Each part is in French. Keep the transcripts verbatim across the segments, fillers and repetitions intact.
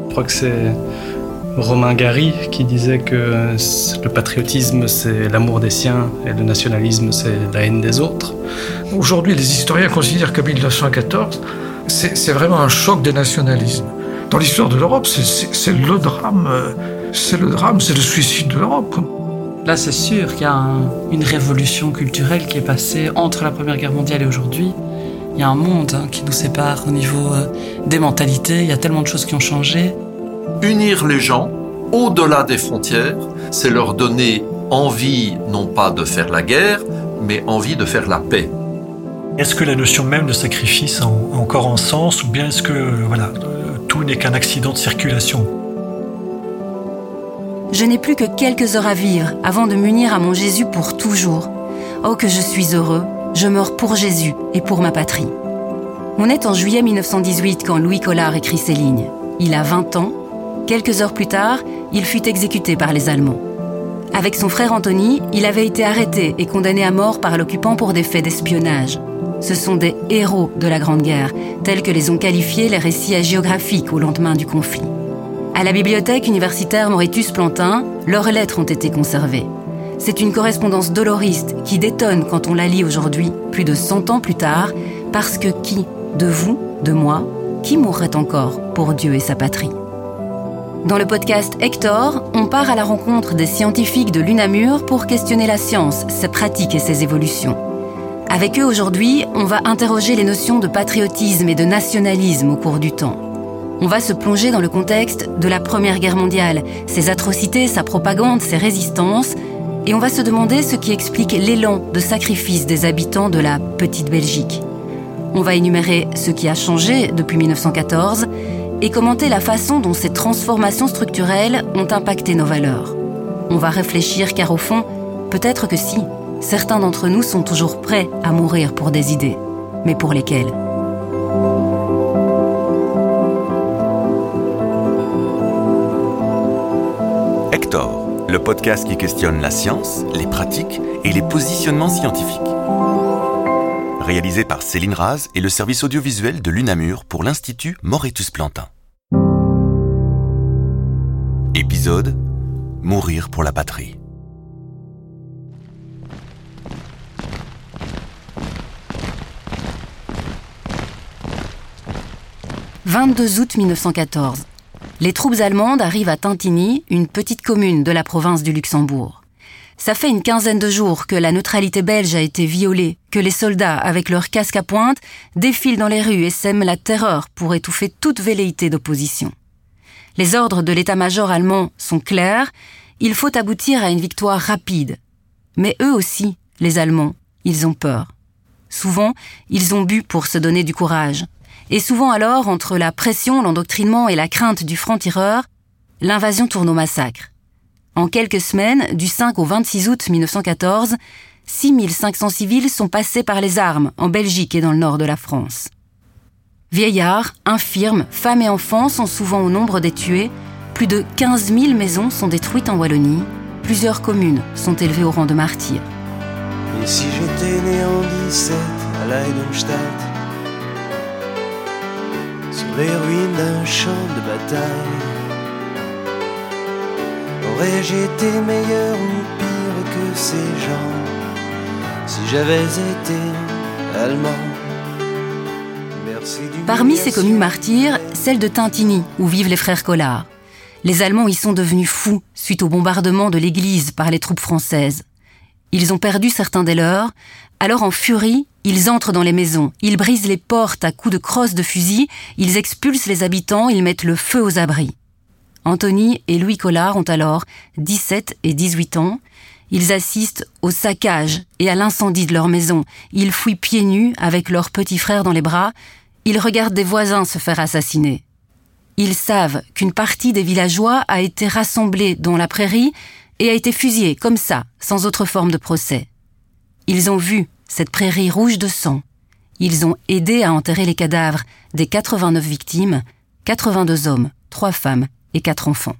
Je crois que c'est Romain Gary qui disait que le patriotisme, c'est l'amour des siens et le nationalisme, c'est la haine des autres. Aujourd'hui, les historiens considèrent qu'en mille neuf cent quatorze, c'est, c'est vraiment un choc des nationalismes. Dans l'histoire de l'Europe, c'est, c'est, c'est le drame, c'est le drame, c'est le suicide de l'Europe. Là, c'est sûr qu'il y a un, une révolution culturelle qui est passée entre la Première Guerre mondiale et aujourd'hui. Il y a un monde hein, qui nous sépare au niveau euh, des mentalités. Il y a tellement de choses qui ont changé. Unir les gens au-delà des frontières, c'est leur donner envie, non pas de faire la guerre, mais envie de faire la paix. Est-ce que la notion même de sacrifice a encore un sens, ou bien est-ce que voilà, tout n'est qu'un accident de circulation ? Je n'ai plus que quelques heures à vivre avant de m'unir à mon Jésus pour toujours. Oh, que je suis heureux, je meurs pour Jésus et pour ma patrie. On est en juillet mille neuf cent dix-huit quand Louis Collard écrit ces lignes. Il a vingt ans. Quelques heures plus tard, il fut exécuté par les Allemands. Avec son frère Anthony, il avait été arrêté et condamné à mort par l'occupant pour des faits d'espionnage. Ce sont des héros de la Grande Guerre, tels que les ont qualifiés les récits hagiographiques au lendemain du conflit. À la bibliothèque universitaire Moretus Plantin, leurs lettres ont été conservées. C'est une correspondance doloriste qui détonne quand on la lit aujourd'hui, plus de cent ans plus tard, parce que qui, de vous, de moi, qui mourrait encore pour Dieu et sa patrie ? Dans le podcast Hector, on part à la rencontre des scientifiques de l'UNAMUR pour questionner la science, ses pratiques et ses évolutions. Avec eux aujourd'hui, on va interroger les notions de patriotisme et de nationalisme au cours du temps. On va se plonger dans le contexte de la Première Guerre mondiale, ses atrocités, sa propagande, ses résistances, et on va se demander ce qui explique l'élan de sacrifice des habitants de la petite Belgique. On va énumérer ce qui a changé depuis mille neuf cent quatorze et commenter la façon dont ces transformations structurelles ont impacté nos valeurs. On va réfléchir car au fond, peut-être que si, certains d'entre nous sont toujours prêts à mourir pour des idées, mais pour lesquelles ? Hector, le podcast qui questionne la science, les pratiques et les positionnements scientifiques. Réalisé par Céline Raz et le service audiovisuel de l'UNAMUR pour l'Institut Moretus Plantin. Épisode « Mourir pour la patrie ». vingt-deux août mille neuf cent quatorze. Les troupes allemandes arrivent à Tintigny, une petite commune de la province du Luxembourg. Ça fait une quinzaine de jours que la neutralité belge a été violée, que les soldats, avec leurs casques à pointe, défilent dans les rues et sèment la terreur pour étouffer toute velléité d'opposition. Les ordres de l'état-major allemand sont clairs, il faut aboutir à une victoire rapide. Mais eux aussi, les Allemands, ils ont peur. Souvent, ils ont bu pour se donner du courage. Et souvent alors, entre la pression, l'endoctrinement et la crainte du franc-tireur, l'invasion tourne au massacre. En quelques semaines, du cinq au vingt-six août mille neuf cent quatorze, six mille cinq cents civils sont passés par les armes en Belgique et dans le nord de la France. Vieillards, infirmes, femmes et enfants sont souvent au nombre des tués. Plus de quinze mille maisons sont détruites en Wallonie. Plusieurs communes sont élevées au rang de martyrs. Et si j'étais né en dix-sept à Leidenstadt, sur les ruines d'un champ de bataille, aurais-je été meilleur ou pire que ces gens si j'avais été allemand? Merci du Parmi ces communes martyrs, celle de Tintigny, où vivent les frères Collard. Les Allemands y sont devenus fous suite au bombardement de l'église par les troupes françaises. Ils ont perdu certains des leurs, alors en furie, ils entrent dans les maisons, ils brisent les portes à coups de crosses de fusil, ils expulsent les habitants, ils mettent le feu aux abris. Anthony et Louis Collard ont alors dix-sept et dix-huit ans. Ils assistent au saccage et à l'incendie de leur maison. Ils fuient pieds nus avec leur petit frère dans les bras. Ils regardent des voisins se faire assassiner. Ils savent qu'une partie des villageois a été rassemblée dans la prairie et a été fusillée comme ça, sans autre forme de procès. Ils ont vu cette prairie rouge de sang. Ils ont aidé à enterrer les cadavres des quatre-vingt-neuf victimes, quatre-vingt-deux hommes, trois femmes et quatre enfants.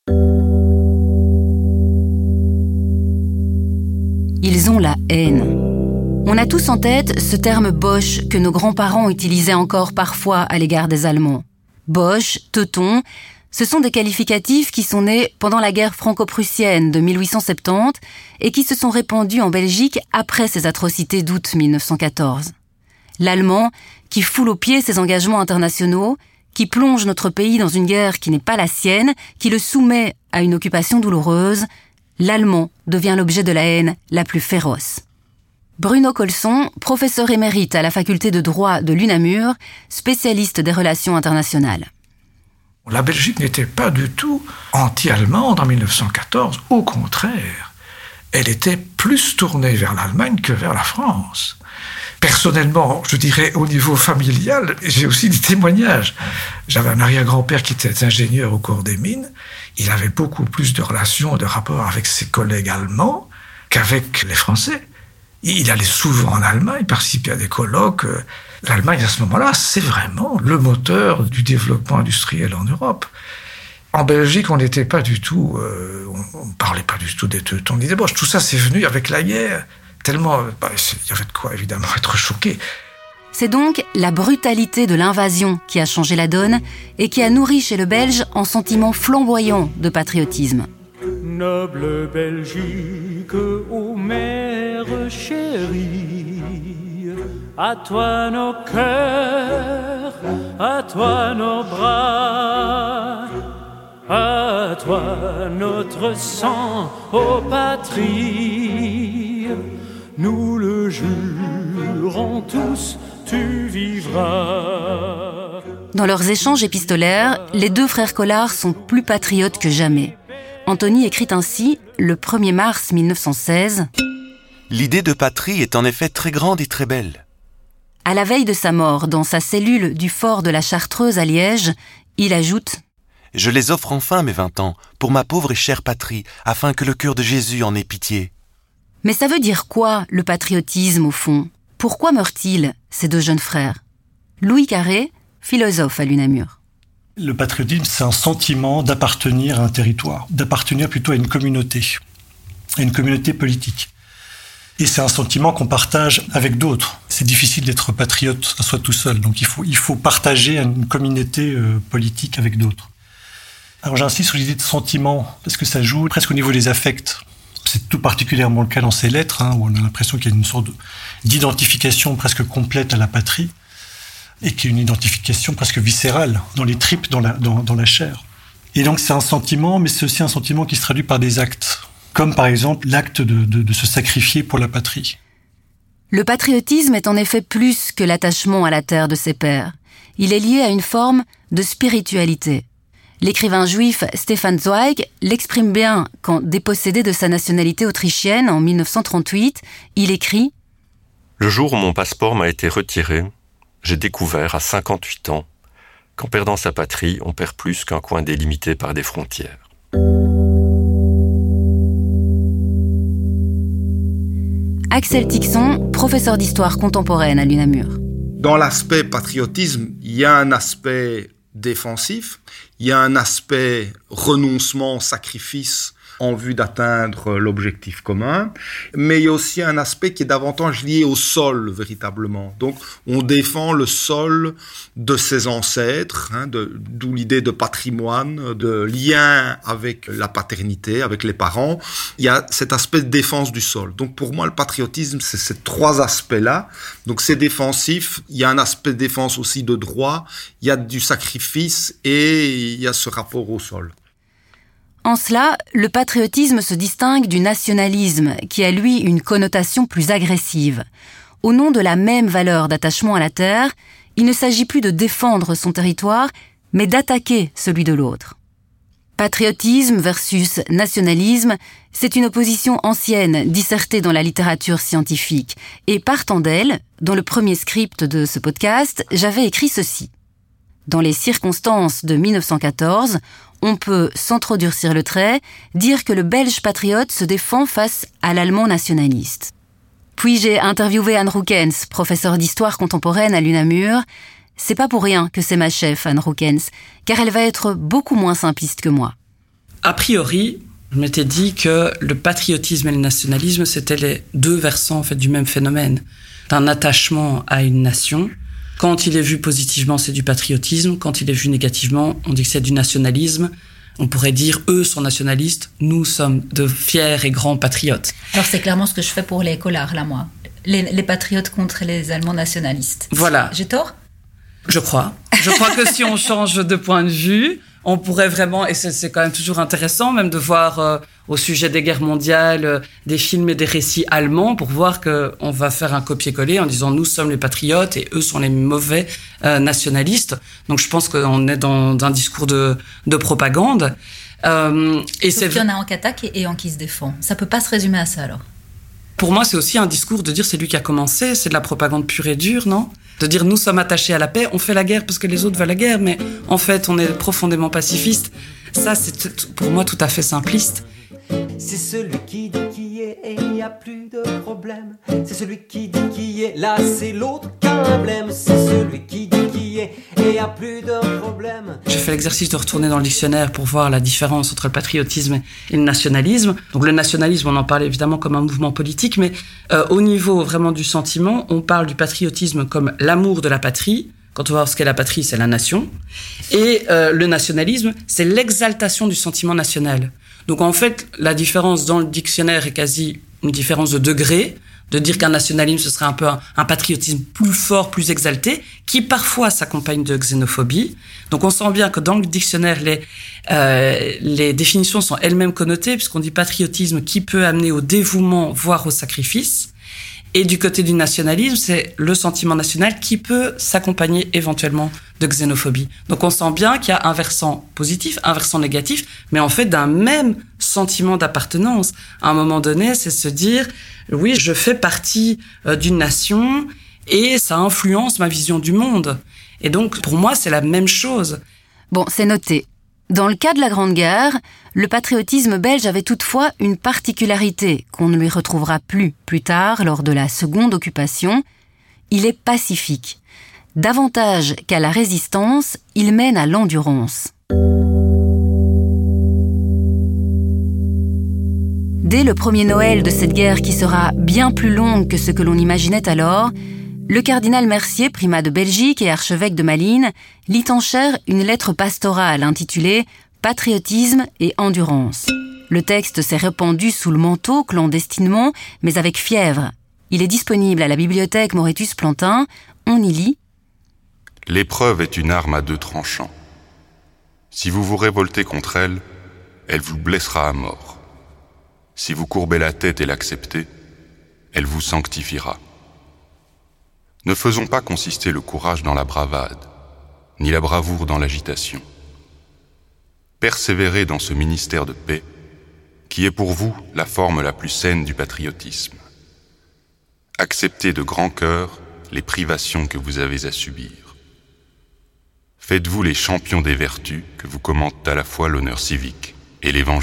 Ils ont la haine. On a tous en tête ce terme Boche que nos grands-parents utilisaient encore parfois à l'égard des Allemands. Boche, teuton, Ce sont des qualificatifs qui sont nés pendant la guerre franco-prussienne de mille huit cent soixante-dix et qui se sont répandus en Belgique après ces atrocités d'août mille neuf cent quatorze. L'allemand, qui foule aux pieds ses engagements internationaux, qui plonge notre pays dans une guerre qui n'est pas la sienne, qui le soumet à une occupation douloureuse, l'allemand devient l'objet de la haine la plus féroce. Bruno Colson, professeur émérite à la faculté de droit de l'UNAMUR, spécialiste des relations internationales. La Belgique n'était pas du tout anti-allemande en mille neuf cent quatorze. Au contraire, elle était plus tournée vers l'Allemagne que vers la France. Personnellement, je dirais au niveau familial, j'ai aussi des témoignages. J'avais un arrière-grand-père qui était ingénieur au corps des mines. Il avait beaucoup plus de relations, de rapports avec ses collègues allemands qu'avec les Français. Il allait souvent en Allemagne, participait à des colloques. L'Allemagne, à ce moment-là, c'est vraiment le moteur du développement industriel en Europe. En Belgique, on n'était pas du tout... Euh, on ne parlait pas du tout des Teutons ni des Boches. Tout ça, c'est venu avec la guerre. Tellement... Bah, il y avait de quoi, évidemment, être choqué. C'est donc la brutalité de l'invasion qui a changé la donne et qui a nourri chez le Belge un sentiment flamboyant de patriotisme. Noble Belgique, ô mère chérie, à toi nos cœurs, à toi nos bras, à toi notre sang, ô patrie, nous le jurons tous, tu vivras. Dans leurs échanges épistolaires, les deux frères Collard sont plus patriotes que jamais. Antony écrit ainsi, le premier mars mille neuf cent seize... L'idée de patrie est en effet très grande et très belle. À la veille de sa mort, dans sa cellule du fort de la Chartreuse à Liège, il ajoute « Je les offre enfin, mes vingt ans, pour ma pauvre et chère patrie, afin que le cœur de Jésus en ait pitié. » Mais ça veut dire quoi, le patriotisme, au fond ? Pourquoi meurent-ils, ces deux jeunes frères ? Louis Carré, philosophe à l'UNAMUR. Le patriotisme, c'est un sentiment d'appartenir à un territoire, d'appartenir plutôt à une communauté, à une communauté politique. Et c'est un sentiment qu'on partage avec d'autres. C'est difficile d'être patriote à soi tout seul, donc il faut, il faut partager une communauté euh, politique avec d'autres. Alors j'insiste sur l'idée de sentiment, parce que ça joue presque au niveau des affects. C'est tout particulièrement le cas dans ces lettres, hein, où on a l'impression qu'il y a une sorte d'identification presque complète à la patrie, et qu'il y a une identification presque viscérale, dans les tripes, dans la, dans, dans la chair. Et donc c'est un sentiment, mais c'est aussi un sentiment qui se traduit par des actes, comme par exemple l'acte de, de, de se sacrifier pour la patrie. Le patriotisme est en effet plus que l'attachement à la terre de ses pères. Il est lié à une forme de spiritualité. L'écrivain juif Stefan Zweig l'exprime bien quand, dépossédé de sa nationalité autrichienne en mille neuf cent trente-huit, il écrit « Le jour où mon passeport m'a été retiré, j'ai découvert à cinquante-huit ans qu'en perdant sa patrie, on perd plus qu'un coin délimité par des frontières. » Axel Tixon, professeur d'histoire contemporaine à l'UNAMUR. Dans l'aspect patriotisme, il y a un aspect défensif, il y a un aspect renoncement, sacrifice en vue d'atteindre l'objectif commun, mais il y a aussi un aspect qui est davantage lié au sol, véritablement. Donc, on défend le sol de ses ancêtres, hein, de, d'où l'idée de patrimoine, de lien avec la paternité, avec les parents. Il y a cet aspect de défense du sol. Donc, pour moi, le patriotisme, c'est ces trois aspects-là. Donc, c'est défensif, il y a un aspect de défense aussi de droit, il y a du sacrifice et il y a ce rapport au sol. En cela, le patriotisme se distingue du nationalisme, qui a lui une connotation plus agressive. Au nom de la même valeur d'attachement à la terre, il ne s'agit plus de défendre son territoire, mais d'attaquer celui de l'autre. Patriotisme versus nationalisme, c'est une opposition ancienne dissertée dans la littérature scientifique. Et partant d'elle, dans le premier script de ce podcast, j'avais écrit ceci. Dans les circonstances de mille neuf cent quatorze, on peut, sans trop durcir le trait, dire que le Belge patriote se défend face à l'Allemand nationaliste. Puis j'ai interviewé Anne Roukens, professeure d'histoire contemporaine à l'UNAMUR. C'est pas pour rien que c'est ma chef, Anne Roukens, car elle va être beaucoup moins simpliste que moi. A priori, je m'étais dit que le patriotisme et le nationalisme, c'était les deux versants en fait, du même phénomène, d'un attachement à une nation, Quand il est vu positivement, c'est du patriotisme. Quand il est vu négativement, on dit que c'est du nationalisme. On pourrait dire, eux sont nationalistes, nous sommes de fiers et grands patriotes. Alors c'est clairement ce que je fais pour les Collards, là, moi. Les, les patriotes contre les Allemands nationalistes. Voilà. J'ai tort ? Je crois. Je crois que si on change de point de vue, on pourrait vraiment, et c'est, c'est quand même toujours intéressant même de voir euh, au sujet des guerres mondiales euh, des films et des récits allemands pour voir qu'on va faire un copier-coller en disant nous sommes les patriotes et eux sont les mauvais euh, nationalistes. Donc je pense qu'on est dans, dans un discours de, de propagande. Euh, et Sauf c'est... qu'il y en a un qui attaque et, et un qui se défend. Ça peut pas se résumer à ça alors. Pour moi, c'est aussi un discours de dire c'est lui qui a commencé, c'est de la propagande pure et dure, non ? De dire nous sommes attachés à la paix, on fait la guerre parce que les autres veulent la guerre, mais en fait on est profondément pacifiste. Ça, c'est pour moi tout à fait simpliste. C'est celui qui dit qui est et il n'y a plus de problème. C'est celui qui dit qui est, là c'est l'autre qui a un blême. C'est celui qui dit qui est et il n'y a plus de problème. J'ai fait l'exercice de retourner dans le dictionnaire pour voir la différence entre le patriotisme et le nationalisme. Donc le nationalisme, on en parle évidemment comme un mouvement politique, mais euh, au niveau vraiment du sentiment, on parle du patriotisme comme l'amour de la patrie. Quand on va voir ce qu'est la patrie, c'est la nation. Et euh, le nationalisme, c'est l'exaltation du sentiment national. Donc en fait, la différence dans le dictionnaire est quasi une différence de degré, de dire qu'un nationalisme, ce serait un peu un, un patriotisme plus fort, plus exalté, qui parfois s'accompagne de xénophobie. Donc on sent bien que dans le dictionnaire, les, euh, les définitions sont elles-mêmes connotées, puisqu'on dit patriotisme qui peut amener au dévouement, voire au sacrifice. Et du côté du nationalisme, c'est le sentiment national qui peut s'accompagner éventuellement de xénophobie. Donc on sent bien qu'il y a un versant positif, un versant négatif, mais en fait d'un même sentiment d'appartenance. À un moment donné, c'est se dire, oui, je fais partie euh, d'une nation et ça influence ma vision du monde. Et donc pour moi, c'est la même chose. Bon, c'est noté. Dans le cas de la Grande Guerre, le patriotisme belge avait toutefois une particularité qu'on ne lui retrouvera plus plus tard lors de la seconde occupation. Il est pacifique. Davantage qu'à la résistance, il mène à l'endurance. Dès le premier Noël de cette guerre qui sera bien plus longue que ce que l'on imaginait alors, le cardinal Mercier, primat de Belgique et archevêque de Malines, lit en chair une lettre pastorale intitulée « Patriotisme et endurance ». Le texte s'est répandu sous le manteau, clandestinement, mais avec fièvre. Il est disponible à la bibliothèque Moretus-Plantin. On y lit « L'épreuve est une arme à deux tranchants. Si vous vous révoltez contre elle, elle vous blessera à mort. Si vous courbez la tête et l'acceptez, elle vous sanctifiera. Ne faisons pas consister le courage dans la bravade, ni la bravoure dans l'agitation. Persévérez dans ce ministère de paix, qui est pour vous la forme la plus saine du patriotisme. Acceptez de grand cœur les privations que vous avez à subir. Faites-vous les champions des vertus que vous commande à la fois l'honneur civique et l'Évangile. »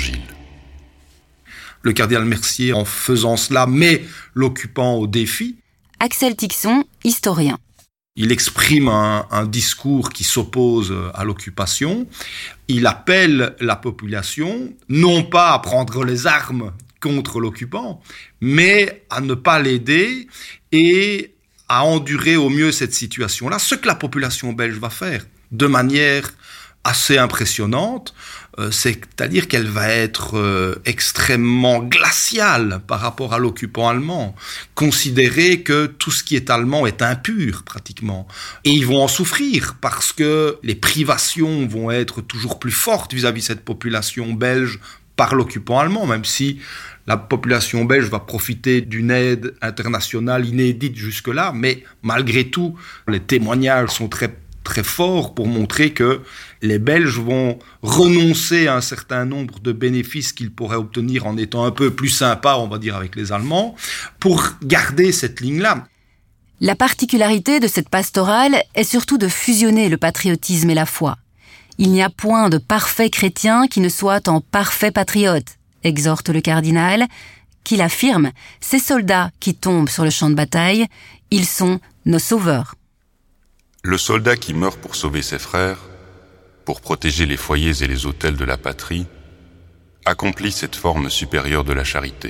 Le cardinal Mercier, en faisant cela, met l'occupant au défi. Axel Tixon, historien. Il exprime un, un discours qui s'oppose à l'occupation. Il appelle la population, non pas à prendre les armes contre l'occupant, mais à ne pas l'aider et à endurer au mieux cette situation-là. Ce que la population belge va faire, de manière assez impressionnante, euh, c'est-à-dire qu'elle va être euh, extrêmement glaciale par rapport à l'occupant allemand, considérer que tout ce qui est allemand est impur pratiquement. Et ils vont en souffrir parce que les privations vont être toujours plus fortes vis-à-vis de cette population belge par l'occupant allemand, même si la population belge va profiter d'une aide internationale inédite jusque-là, mais malgré tout, les témoignages sont très très fort pour montrer que les Belges vont renoncer à un certain nombre de bénéfices qu'ils pourraient obtenir en étant un peu plus sympas, on va dire, avec les Allemands, pour garder cette ligne-là. La particularité de cette pastorale est surtout de fusionner le patriotisme et la foi. Il n'y a point de parfait chrétien qui ne soit en parfait patriote, exhorte le cardinal, qui l'affirme, ces soldats qui tombent sur le champ de bataille, ils sont nos sauveurs. Le soldat qui meurt pour sauver ses frères, pour protéger les foyers et les autels de la patrie, accomplit cette forme supérieure de la charité.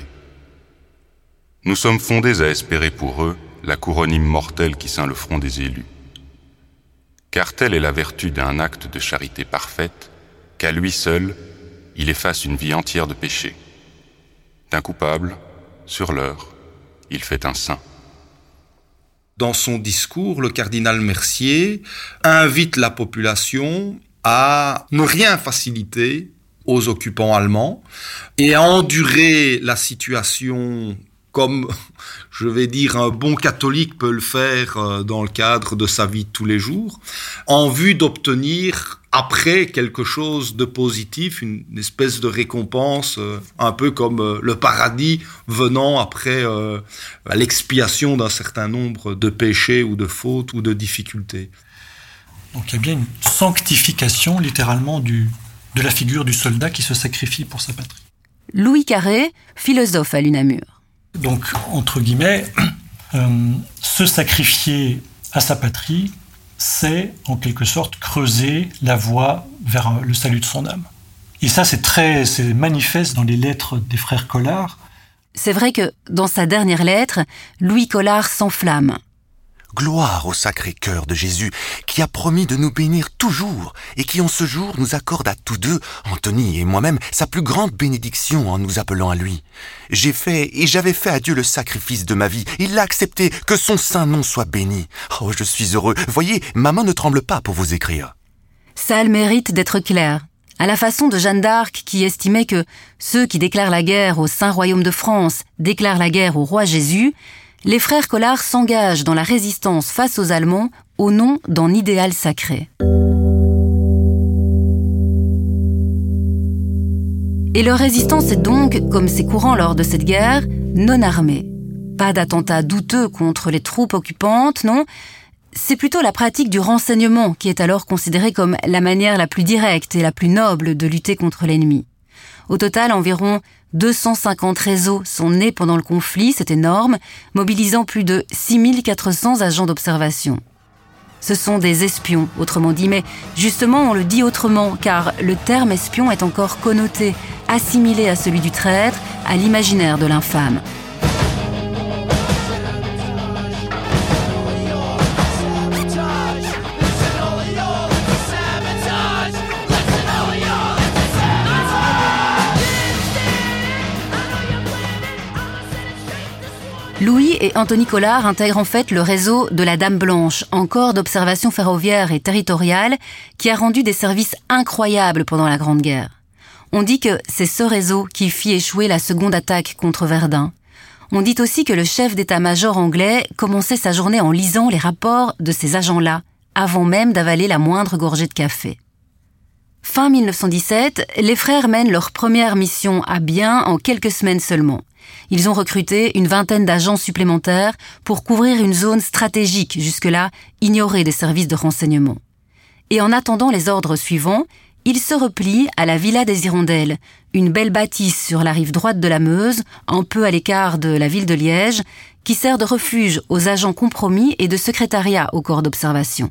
Nous sommes fondés à espérer pour eux la couronne immortelle qui ceint le front des élus. Car telle est la vertu d'un acte de charité parfaite, qu'à lui seul, il efface une vie entière de péché. D'un coupable, sur l'heure, il fait un saint. Dans son discours, le cardinal Mercier invite la population à ne rien faciliter aux occupants allemands et à endurer la situation comme, je vais dire, un bon catholique peut le faire dans le cadre de sa vie de tous les jours, en vue d'obtenir après quelque chose de positif, une espèce de récompense, un peu comme le paradis venant après euh, l'expiation d'un certain nombre de péchés ou de fautes ou de difficultés. Donc il y a bien une sanctification, littéralement, du, de la figure du soldat qui se sacrifie pour sa patrie. Louis Carré, philosophe à l'U N A M U R. Donc, entre guillemets, euh, se sacrifier à sa patrie, c'est en quelque sorte creuser la voie vers le salut de son âme. Et ça, c'est très, c'est manifeste dans les lettres des frères Collard. C'est vrai que, dans sa dernière lettre, Louis Collard s'enflamme. Gloire au Sacré-Cœur de Jésus, qui a promis de nous bénir toujours, et qui en ce jour nous accorde à tous deux, Anthony et moi-même, sa plus grande bénédiction en nous appelant à lui. J'ai fait et j'avais fait à Dieu le sacrifice de ma vie. Il l'a accepté, que son saint nom soit béni. Oh, je suis heureux. Voyez, ma main ne tremble pas pour vous écrire. Ça a le mérite d'être clair. À la façon de Jeanne d'Arc qui estimait que ceux qui déclarent la guerre au Saint Royaume de France déclarent la guerre au roi Jésus, les frères Collard s'engagent dans la résistance face aux Allemands au nom d'un idéal sacré. Et leur résistance est donc, comme c'est courant lors de cette guerre, non armée. Pas d'attentats douteux contre les troupes occupantes, non. C'est plutôt la pratique du renseignement qui est alors considérée comme la manière la plus directe et la plus noble de lutter contre l'ennemi. Au total, environ deux cent cinquante réseaux sont nés pendant le conflit, c'est énorme, mobilisant plus de six mille quatre cents agents d'observation. Ce sont des espions, autrement dit, mais justement on le dit autrement, car le terme espion est encore connoté, assimilé à celui du traître, à l'imaginaire de l'infâme. Louis et Anthony Collard intègrent en fait le réseau de la Dame Blanche, un corps d'observation ferroviaire et territoriale qui a rendu des services incroyables pendant la Grande Guerre. On dit que c'est ce réseau qui fit échouer la seconde attaque contre Verdun. On dit aussi que le chef d'état-major anglais commençait sa journée en lisant les rapports de ces agents-là, avant même d'avaler la moindre gorgée de café. Fin mille neuf cent dix-sept, les frères mènent leur première mission à bien en quelques semaines seulement. Ils ont recruté une vingtaine d'agents supplémentaires pour couvrir une zone stratégique jusque-là ignorée des services de renseignement. Et en attendant les ordres suivants, ils se replient à la Villa des Hirondelles, une belle bâtisse sur la rive droite de la Meuse, un peu à l'écart de la ville de Liège, qui sert de refuge aux agents compromis et de secrétariat au corps d'observation.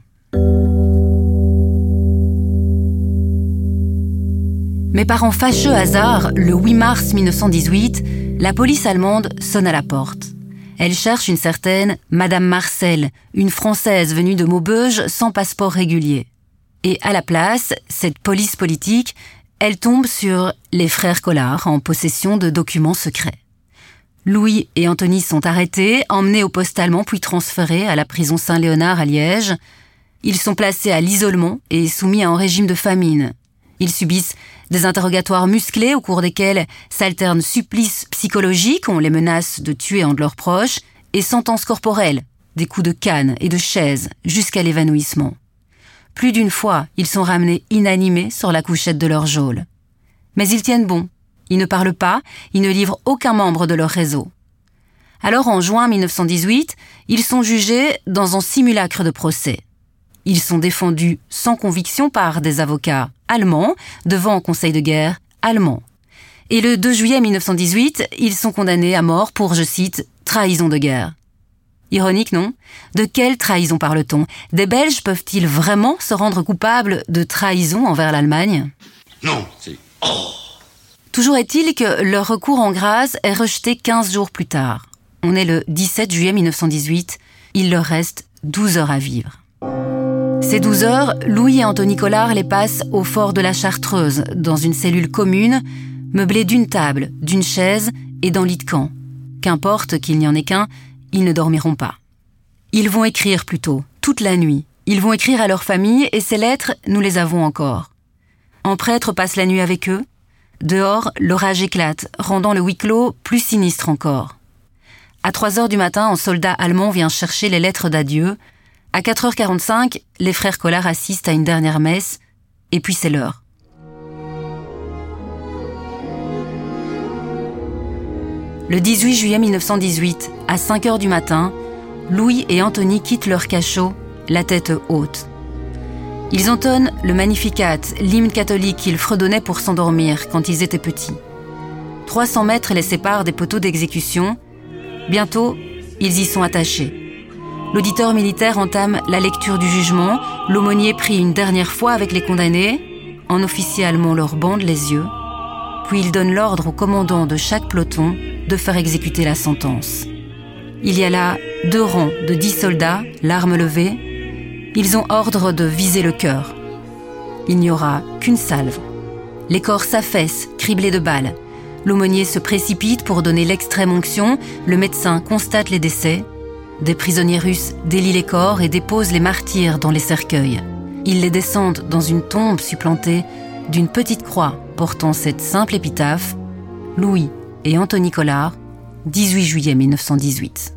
Mais par un fâcheux hasard, le huit mars mille neuf cent dix-huit, la police allemande sonne à la porte. Elle cherche une certaine Madame Marcel, une Française venue de Maubeuge sans passeport régulier. Et à la place, cette police politique, elle tombe sur les frères Collard en possession de documents secrets. Louis et Anthony sont arrêtés, emmenés au poste allemand puis transférés à la prison Saint-Léonard à Liège. Ils sont placés à l'isolement et soumis à un régime de famine. Ils subissent des interrogatoires musclés au cours desquels s'alternent supplices psychologiques, on les menace de tuer un de leurs proches, et sentences corporelles, des coups de canne et de chaise jusqu'à l'évanouissement. Plus d'une fois, ils sont ramenés inanimés sur la couchette de leur geôle. Mais ils tiennent bon. Ils ne parlent pas, ils ne livrent aucun membre de leur réseau. Alors en juin mille neuf cent dix-huit, ils sont jugés dans un simulacre de procès. Ils sont défendus sans conviction par des avocats allemands devant un conseil de guerre allemand. Et le deux juillet mille neuf cent dix-huit, ils sont condamnés à mort pour, je cite, « trahison de guerre ». Ironique, non ? De quelle trahison parle-t-on ? Des Belges peuvent-ils vraiment se rendre coupables de trahison envers l'Allemagne ? Non, c'est... Oh ! Toujours est-il que leur recours en grâce est rejeté quinze jours plus tard. On est le dix-sept juillet mille neuf cent dix-huit, il leur reste douze heures à vivre. Ces douze heures, Louis et Antony Collard les passent au fort de la Chartreuse, dans une cellule commune, meublée d'une table, d'une chaise et d'un lit de camp. Qu'importe qu'il n'y en ait qu'un, ils ne dormiront pas. Ils vont écrire plutôt, toute la nuit. Ils vont écrire à leur famille et ces lettres, nous les avons encore. Un prêtre passe la nuit avec eux. Dehors, l'orage éclate, rendant le huis clos plus sinistre encore. À trois heures du matin, un soldat allemand vient chercher les lettres d'adieu. À quatre heures quarante-cinq, les frères Collard assistent à une dernière messe, et puis c'est l'heure. Le dix-huit juillet mille neuf cent dix-huit, à cinq heures du matin, Louis et Antony quittent leur cachot, la tête haute. Ils entonnent le Magnificat, l'hymne catholique qu'ils fredonnaient pour s'endormir quand ils étaient petits. trois cents mètres les séparent des poteaux d'exécution. Bientôt, ils y sont attachés. L'auditeur militaire entame la lecture du jugement, l'aumônier prie une dernière fois avec les condamnés, un officier allemand leur bande les yeux, puis il donne l'ordre au commandant de chaque peloton de faire exécuter la sentence. Il y a là deux rangs de dix soldats, l'arme levée. Ils ont ordre de viser le cœur. Il n'y aura qu'une salve. Les corps s'affaissent, criblés de balles. L'aumônier se précipite pour donner l'extrême onction. Le médecin constate les décès. Des prisonniers russes délient les corps et déposent les martyrs dans les cercueils. Ils les descendent dans une tombe supplantée d'une petite croix portant cette simple épitaphe: Louis et Antony Collard, dix-huit juillet mille neuf cent dix-huit.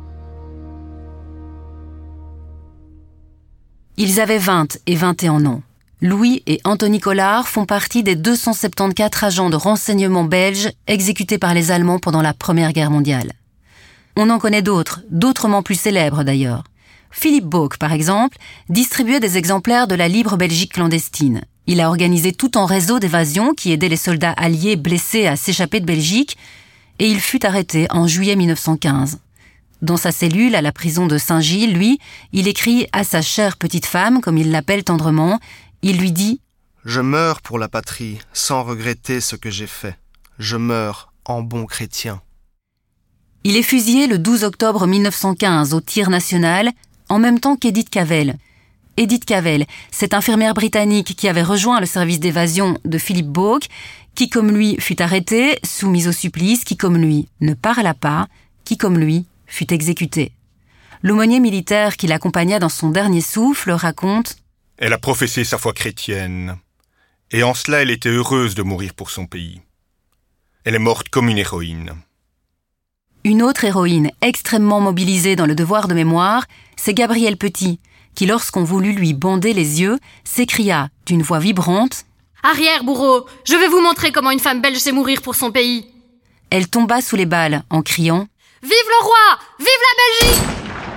Ils avaient vingt et vingt et un ans. Louis et Antony Collard font partie des deux cent soixante-quatorze agents de renseignement belges exécutés par les Allemands pendant la Première Guerre mondiale. On en connaît d'autres, d'autrement plus célèbres d'ailleurs. Philippe Boeck, par exemple, distribuait des exemplaires de la Libre Belgique clandestine. Il a organisé tout un réseau d'évasion qui aidait les soldats alliés blessés à s'échapper de Belgique, et il fut arrêté en juillet mille neuf cent quinze. Dans sa cellule à la prison de Saint-Gilles, lui, il écrit à sa chère petite femme, comme il l'appelle tendrement. Il lui dit « Je meurs pour la patrie, sans regretter ce que j'ai fait. Je meurs en bon chrétien. » Il est fusillé le douze octobre mille neuf cent quinze au tir national, en même temps qu'Edith Cavell. Edith Cavell, cette infirmière britannique qui avait rejoint le service d'évasion de Philippe Boeck, qui comme lui fut arrêtée, soumise au supplice, qui comme lui ne parla pas, qui comme lui fut exécuté. L'aumônier militaire qui l'accompagna dans son dernier souffle raconte « Elle a professé sa foi chrétienne, et en cela elle était heureuse de mourir pour son pays. Elle est morte comme une héroïne. » Une autre héroïne extrêmement mobilisée dans le devoir de mémoire, c'est Gabrielle Petit, qui lorsqu'on voulut lui bander les yeux, s'écria d'une voix vibrante « Arrière, bourreau, je vais vous montrer comment une femme belge sait mourir pour son pays !» Elle tomba sous les balles en criant « Vive le roi! Vive la Belgique !»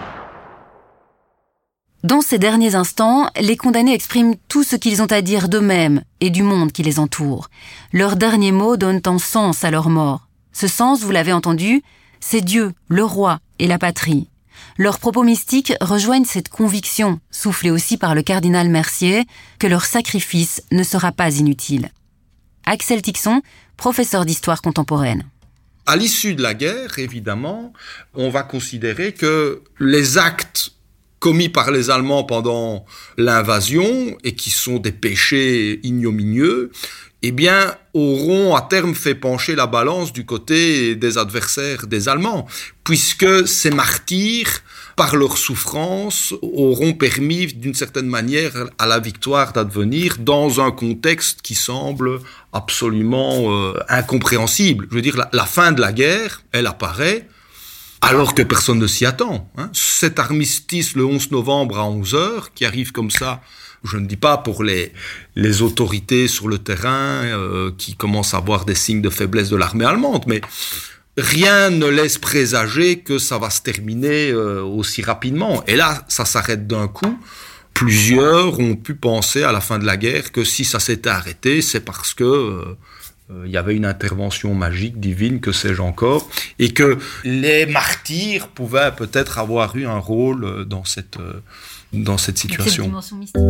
Dans ces derniers instants, les condamnés expriment tout ce qu'ils ont à dire d'eux-mêmes et du monde qui les entoure. Leurs derniers mots donnent un sens à leur mort. Ce sens, vous l'avez entendu, c'est Dieu, le roi et la patrie. Leurs propos mystiques rejoignent cette conviction, soufflée aussi par le cardinal Mercier, que leur sacrifice ne sera pas inutile. Axel Tixon, professeur d'histoire contemporaine. À l'issue de la guerre, évidemment, on va considérer que les actes commis par les Allemands pendant l'invasion, et qui sont des péchés ignominieux, eh bien, auront à terme fait pencher la balance du côté des adversaires des Allemands, puisque ces martyrs, par leur souffrance, auront permis d'une certaine manière à la victoire d'advenir dans un contexte qui semble absolument euh, incompréhensible. Je veux dire, la, la fin de la guerre, elle apparaît alors que personne ne s'y attend. Hein. Cet armistice le onze novembre à onze heures, qui arrive comme ça, je ne dis pas pour les, les autorités sur le terrain euh, qui commencent à voir des signes de faiblesse de l'armée allemande, mais rien ne laisse présager que ça va se terminer euh, aussi rapidement. Et là, ça s'arrête d'un coup. Plusieurs ont pu penser à la fin de la guerre que si ça s'était arrêté, c'est parce que euh, euh, il y avait une intervention magique, divine, que sais-je encore, et que les martyrs pouvaient peut-être avoir eu un rôle dans cette, euh, dans cette situation. Cette dimension mystique.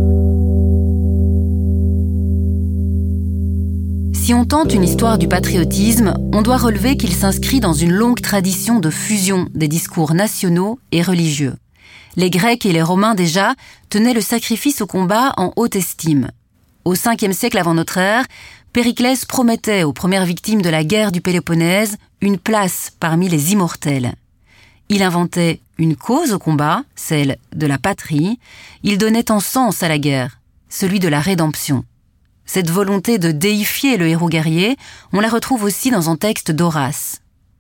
Si on tente une histoire du patriotisme, on doit relever qu'il s'inscrit dans une longue tradition de fusion des discours nationaux et religieux. Les Grecs et les Romains déjà tenaient le sacrifice au combat en haute estime. Au cinquième siècle avant notre ère, Périclès promettait aux premières victimes de la guerre du Péloponnèse une place parmi les immortels. Il inventait une cause au combat, celle de la patrie. Il donnait un sens à la guerre, celui de la rédemption. Cette volonté de déifier le héros guerrier, on la retrouve aussi dans un texte d'Horace.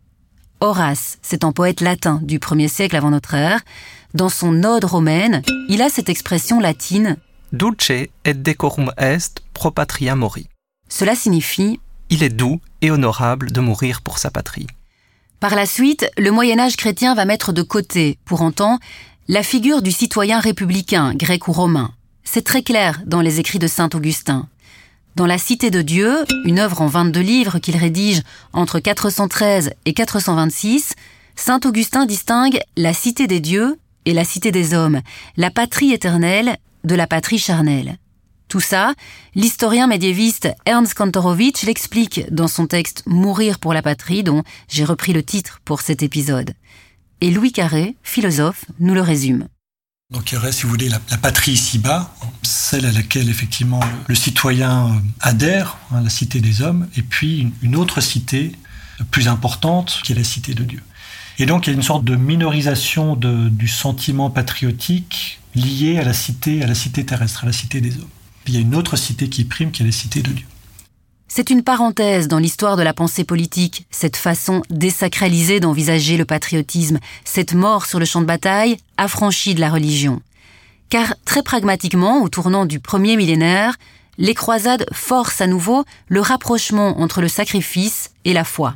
Horace, c'est un poète latin du premier siècle avant notre ère. Dans son Ode romaine, il a cette expression latine « Dulce et decorum est pro patria mori ». Cela signifie « Il est doux et honorable de mourir pour sa patrie ». Par la suite, le Moyen-Âge chrétien va mettre de côté, pour un temps, la figure du citoyen républicain, grec ou romain. C'est très clair dans les écrits de saint Augustin. Dans La Cité de Dieu, une œuvre en vingt-deux livres qu'il rédige entre quatre cent treize et quatre cent vingt-six, saint Augustin distingue la cité des dieux et la cité des hommes, la patrie éternelle de la patrie charnelle. Tout ça, l'historien médiéviste Ernst Kantorowicz l'explique dans son texte « Mourir pour la patrie » dont j'ai repris le titre pour cet épisode. Et Louis Carré, philosophe, nous le résume. Donc il y aurait, si vous voulez, la, la patrie ici-bas, celle à laquelle effectivement le, le citoyen adhère, hein, la cité des hommes, et puis une, une autre cité plus importante qui est la cité de Dieu. Et donc il y a une sorte de minorisation de, du sentiment patriotique lié à la cité, à la cité terrestre, à la cité des hommes. Il y a une autre cité qui prime, qui est la cité de Dieu. C'est une parenthèse dans l'histoire de la pensée politique, cette façon désacralisée d'envisager le patriotisme, cette mort sur le champ de bataille, affranchie de la religion. Car très pragmatiquement, au tournant du premier millénaire, les croisades forcent à nouveau le rapprochement entre le sacrifice et la foi.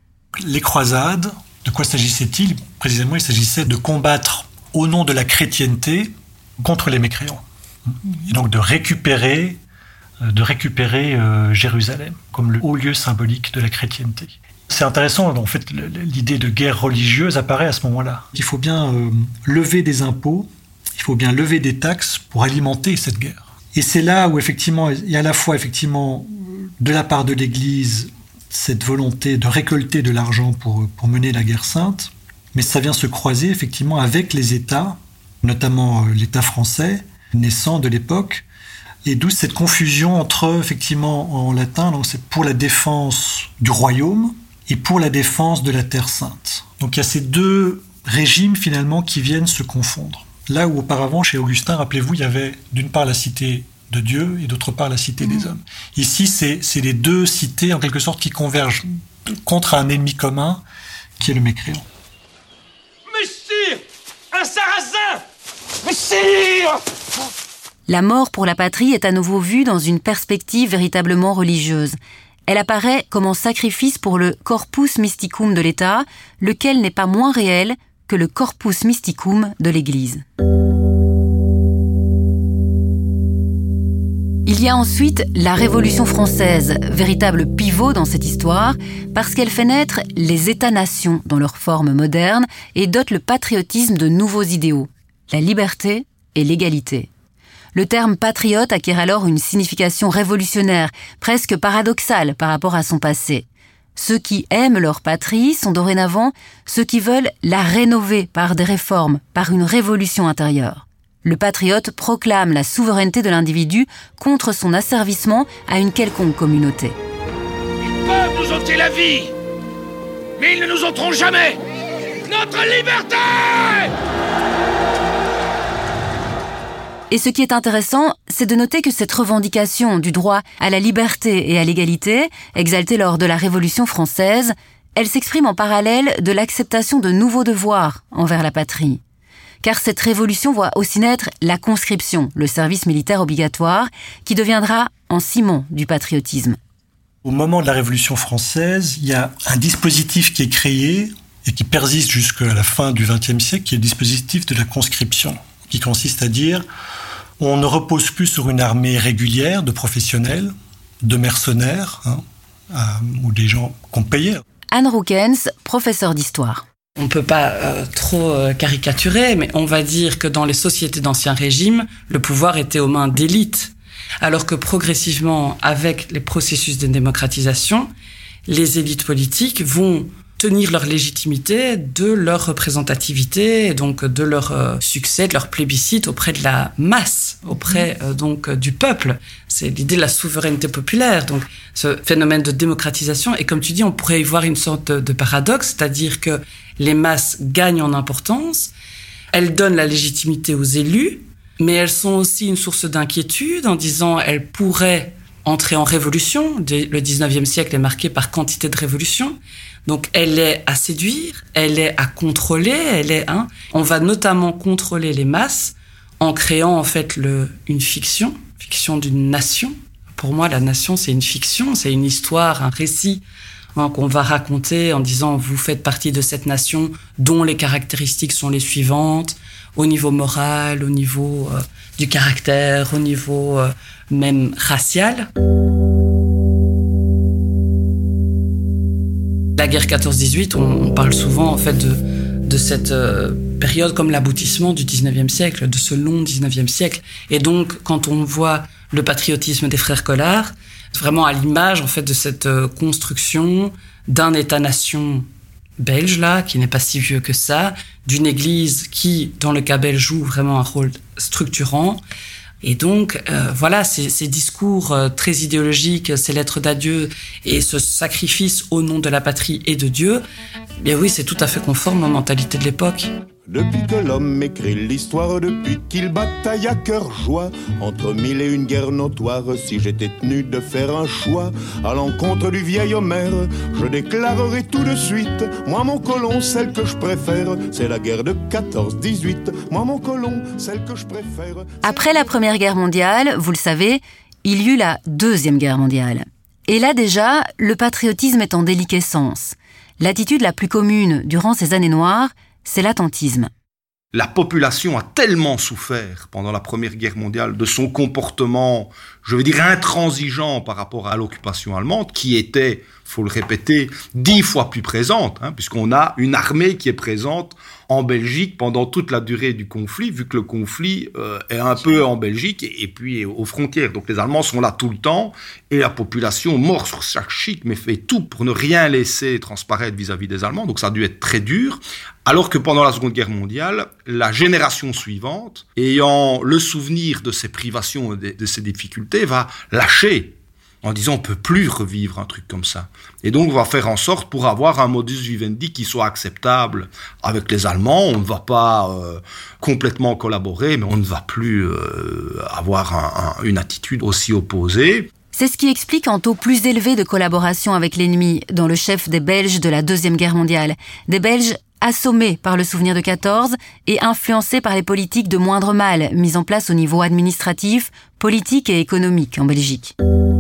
Les croisades, de quoi s'agissait-il ? Précisément, il s'agissait de combattre au nom de la chrétienté contre les mécréants. Et donc de récupérer, de récupérer euh, Jérusalem comme le haut lieu symbolique de la chrétienté. C'est intéressant, en fait, l'idée de guerre religieuse apparaît à ce moment-là. Il faut bien euh, lever des impôts, il faut bien lever des taxes pour alimenter cette guerre. Et c'est là où effectivement, il y a à la fois effectivement de la part de l'Église cette volonté de récolter de l'argent pour, pour mener la guerre sainte, mais ça vient se croiser effectivement avec les États, notamment euh, l'État français, naissant de l'époque, et d'où cette confusion entre, effectivement, en latin, donc c'est pour la défense du royaume et pour la défense de la terre sainte. Donc il y a ces deux régimes, finalement, qui viennent se confondre. Là où auparavant, chez Augustin, rappelez-vous, il y avait d'une part la cité de Dieu et d'autre part la cité mmh. des hommes. Ici, c'est, c'est les deux cités, en quelque sorte, qui convergent contre un ennemi commun, qui est le mécréant. Messire, un sarrasin! Messire! La mort pour la patrie est à nouveau vue dans une perspective véritablement religieuse. Elle apparaît comme un sacrifice pour le corpus mysticum de l'État, lequel n'est pas moins réel que le corpus mysticum de l'Église. Il y a ensuite la Révolution française, véritable pivot dans cette histoire, parce qu'elle fait naître les États-nations dans leur forme moderne et dote le patriotisme de nouveaux idéaux, la liberté et l'égalité. Le terme patriote acquiert alors une signification révolutionnaire, presque paradoxale par rapport à son passé. Ceux qui aiment leur patrie sont dorénavant ceux qui veulent la rénover par des réformes, par une révolution intérieure. Le patriote proclame la souveraineté de l'individu contre son asservissement à une quelconque communauté. Ils peuvent nous ôter la vie, mais ils ne nous ôteront jamais notre liberté! Et ce qui est intéressant, c'est de noter que cette revendication du droit à la liberté et à l'égalité, exaltée lors de la Révolution française, elle s'exprime en parallèle de l'acceptation de nouveaux devoirs envers la patrie. Car cette révolution voit aussi naître la conscription, le service militaire obligatoire, qui deviendra un ciment du patriotisme. Au moment de la Révolution française, il y a un dispositif qui est créé et qui persiste jusqu'à la fin du vingtième siècle, qui est le dispositif de la conscription, qui consiste à dire on ne repose plus sur une armée régulière de professionnels, de mercenaires, hein, euh, ou des gens qu'on payait. Anne Roukens, professeure d'histoire. On ne peut pas euh, trop euh, caricaturer, mais on va dire que dans les sociétés d'Ancien Régime, le pouvoir était aux mains d'élites, alors que progressivement, avec les processus de démocratisation, les élites politiques vont obtenir leur légitimité de leur représentativité, et donc de leur euh, succès, de leur plébiscite auprès de la masse, auprès euh, donc du peuple. C'est l'idée de la souveraineté populaire, donc ce phénomène de démocratisation. Et comme tu dis, on pourrait y voir une sorte de paradoxe, c'est-à-dire que les masses gagnent en importance, elles donnent la légitimité aux élus, mais elles sont aussi une source d'inquiétude en disant elles pourraient entrer en révolution. Le dix-neuvième siècle est marqué par quantité de révolutions. Donc elle est à séduire, elle est à contrôler, elle est hein, on va notamment contrôler les masses en créant en fait le, une fiction, fiction d'une nation. Pour moi, la nation, c'est une fiction, c'est une histoire, un récit hein, qu'on va raconter en disant vous faites partie de cette nation dont les caractéristiques sont les suivantes, au niveau moral, au niveau euh, du caractère, au niveau euh, même racial. La guerre quatorze dix-huit, on, on parle souvent en fait de, de cette euh, période comme l'aboutissement du dix-neuvième siècle, de ce long dix-neuvième siècle. Et donc, quand on voit le patriotisme des frères Collard, vraiment à l'image en fait de cette euh, construction d'un État-nation belge là, qui n'est pas si vieux que ça, d'une église qui, dans le cas belge, joue vraiment un rôle structurant. Et donc, euh, voilà, ces, ces discours euh, très idéologiques, ces lettres d'adieu et ce sacrifice au nom de la patrie et de Dieu, bien oui, c'est tout à fait conforme aux mentalités de l'époque. Depuis que l'homme écrit l'histoire, depuis qu'il bataille à cœur joie, entre mille et une guerres notoires, si j'étais tenu de faire un choix, à l'encontre du vieil Homère, je déclarerai tout de suite, moi mon colon, celle que je préfère, c'est la guerre de quatorze dix-huit, moi mon colon, celle que je préfère. Après la Première Guerre mondiale, vous le savez, il y eut la Deuxième Guerre mondiale. Et là déjà, le patriotisme est en déliquescence. L'attitude la plus commune durant ces années noires, c'est l'attentisme. La population a tellement souffert pendant la Première Guerre mondiale de son comportement, je veux dire, intransigeant par rapport à l'occupation allemande, qui était, faut le répéter, dix fois plus présente, hein, puisqu'on a une armée qui est présente en Belgique pendant toute la durée du conflit, vu que le conflit euh, est un peu en Belgique et, et puis aux frontières. Donc les Allemands sont là tout le temps et la population mord sur chaque chic, mais fait tout pour ne rien laisser transparaître vis-à-vis des Allemands. Donc ça a dû être très dur. Alors que pendant la Seconde Guerre mondiale, la génération suivante, ayant le souvenir de ces privations et de, de ces difficultés, va lâcher en disant on peut plus revivre un truc comme ça. Et donc on va faire en sorte pour avoir un modus vivendi qui soit acceptable avec les Allemands. On ne va pas euh, complètement collaborer, mais on ne va plus euh, avoir un, un, une attitude aussi opposée. C'est ce qui explique un taux plus élevé de collaboration avec l'ennemi dans le chef des Belges de la Deuxième Guerre mondiale. Des Belges assommés par le souvenir de quatorze et influencés par les politiques de moindre mal mises en place au niveau administratif, politique et économique en Belgique.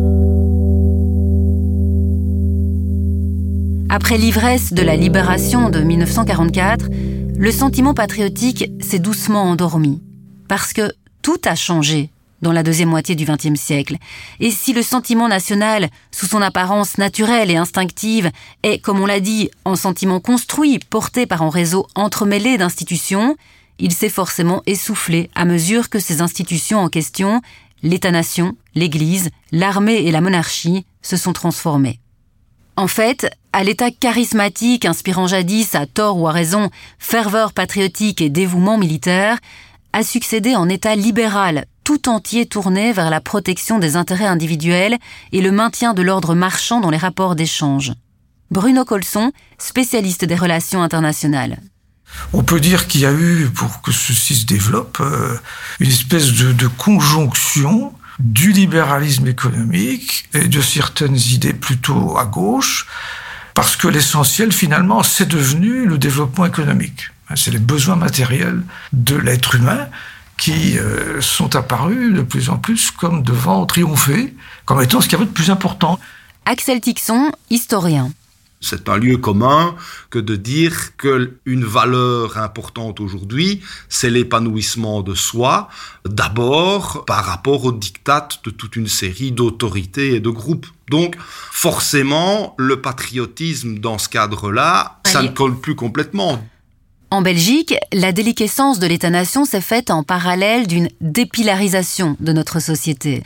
Après l'ivresse de la libération de mille neuf cent quarante-quatre, le sentiment patriotique s'est doucement endormi. Parce que tout a changé dans la deuxième moitié du vingtième siècle. Et si le sentiment national, sous son apparence naturelle et instinctive, est, comme on l'a dit, un sentiment construit, porté par un réseau entremêlé d'institutions, il s'est forcément essoufflé à mesure que ces institutions en question, l'État-nation, l'Église, l'armée et la monarchie, se sont transformées. En fait, à l'état charismatique inspirant jadis, à tort ou à raison, ferveur patriotique et dévouement militaire, a succédé un état libéral tout entier tourné vers la protection des intérêts individuels et le maintien de l'ordre marchand dans les rapports d'échange. Bruno Colson, spécialiste des relations internationales. On peut dire qu'il y a eu, pour que ceci se développe, euh, une espèce de, de conjonction du libéralisme économique et de certaines idées plutôt à gauche, parce que l'essentiel, finalement, c'est devenu le développement économique. C'est les besoins matériels de l'être humain qui euh, sont apparus de plus en plus comme devant triompher, comme étant ce qu'il y avait de plus important. Axel Tixon, historien. C'est un lieu commun que de dire qu'une valeur importante aujourd'hui, c'est l'épanouissement de soi, d'abord par rapport aux diktats de toute une série d'autorités et de groupes. Donc, forcément, le patriotisme dans ce cadre-là, ça oui. ne colle plus complètement. En Belgique, la déliquescence de l'État-nation s'est faite en parallèle d'une dépilarisation de notre société.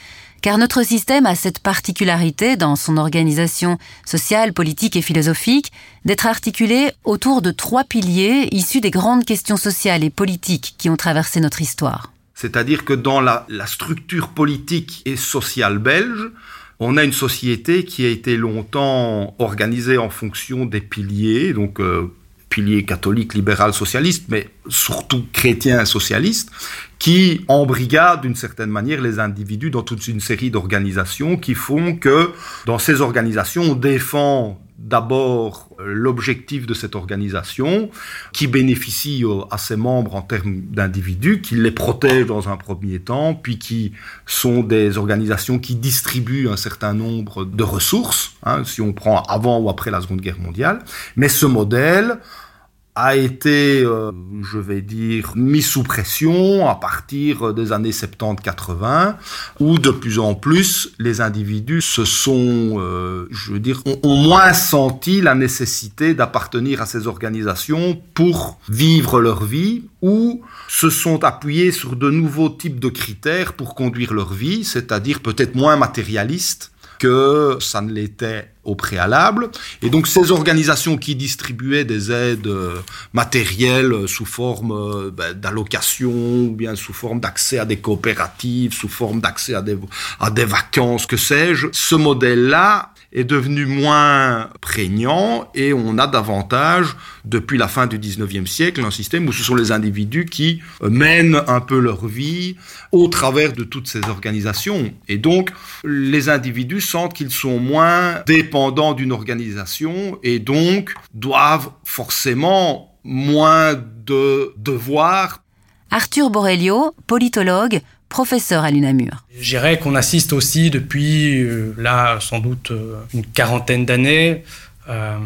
car notre système a cette particularité dans son organisation sociale, politique et philosophique d'être articulé autour de trois piliers issus des grandes questions sociales et politiques qui ont traversé notre histoire. C'est-à-dire que dans la, la structure politique et sociale belge, on a une société qui a été longtemps organisée en fonction des piliers, donc euh, piliers catholiques, libéral, socialistes, mais surtout chrétiens socialistes, qui embrigadent d'une certaine manière les individus dans toute une série d'organisations qui font que dans ces organisations, on défend d'abord l'objectif de cette organisation, qui bénéficie à ses membres en termes d'individus, qui les protège dans un premier temps, puis qui sont des organisations qui distribuent un certain nombre de ressources, hein, si on prend avant ou après la Seconde Guerre mondiale. Mais ce modèle a été, euh, je vais dire, mis sous pression à partir des années soixante-dix quatre-vingts, où de plus en plus les individus se sont, euh, je veux dire, ont, ont moins senti la nécessité d'appartenir à ces organisations pour vivre leur vie, ou se sont appuyés sur de nouveaux types de critères pour conduire leur vie, c'est-à-dire peut-être moins matérialistes que ça ne l'était au préalable. Et donc ces organisations qui distribuaient des aides matérielles sous forme ben, d'allocations, ou bien sous forme d'accès à des coopératives, sous forme d'accès à des, à des vacances, que sais-je, ce modèle-là est devenu moins prégnant, et on a davantage, depuis la fin du dix-neuvième siècle, un système où ce sont les individus qui mènent un peu leur vie au travers de toutes ces organisations. Et donc, les individus sentent qu'ils sont moins dépendants d'une organisation et donc doivent forcément moins de devoirs. Arthur Borelio, politologue, professeur à l'UNAMUR. Je dirais qu'on assiste aussi depuis, euh, là, sans doute euh, une quarantaine d'années, euh,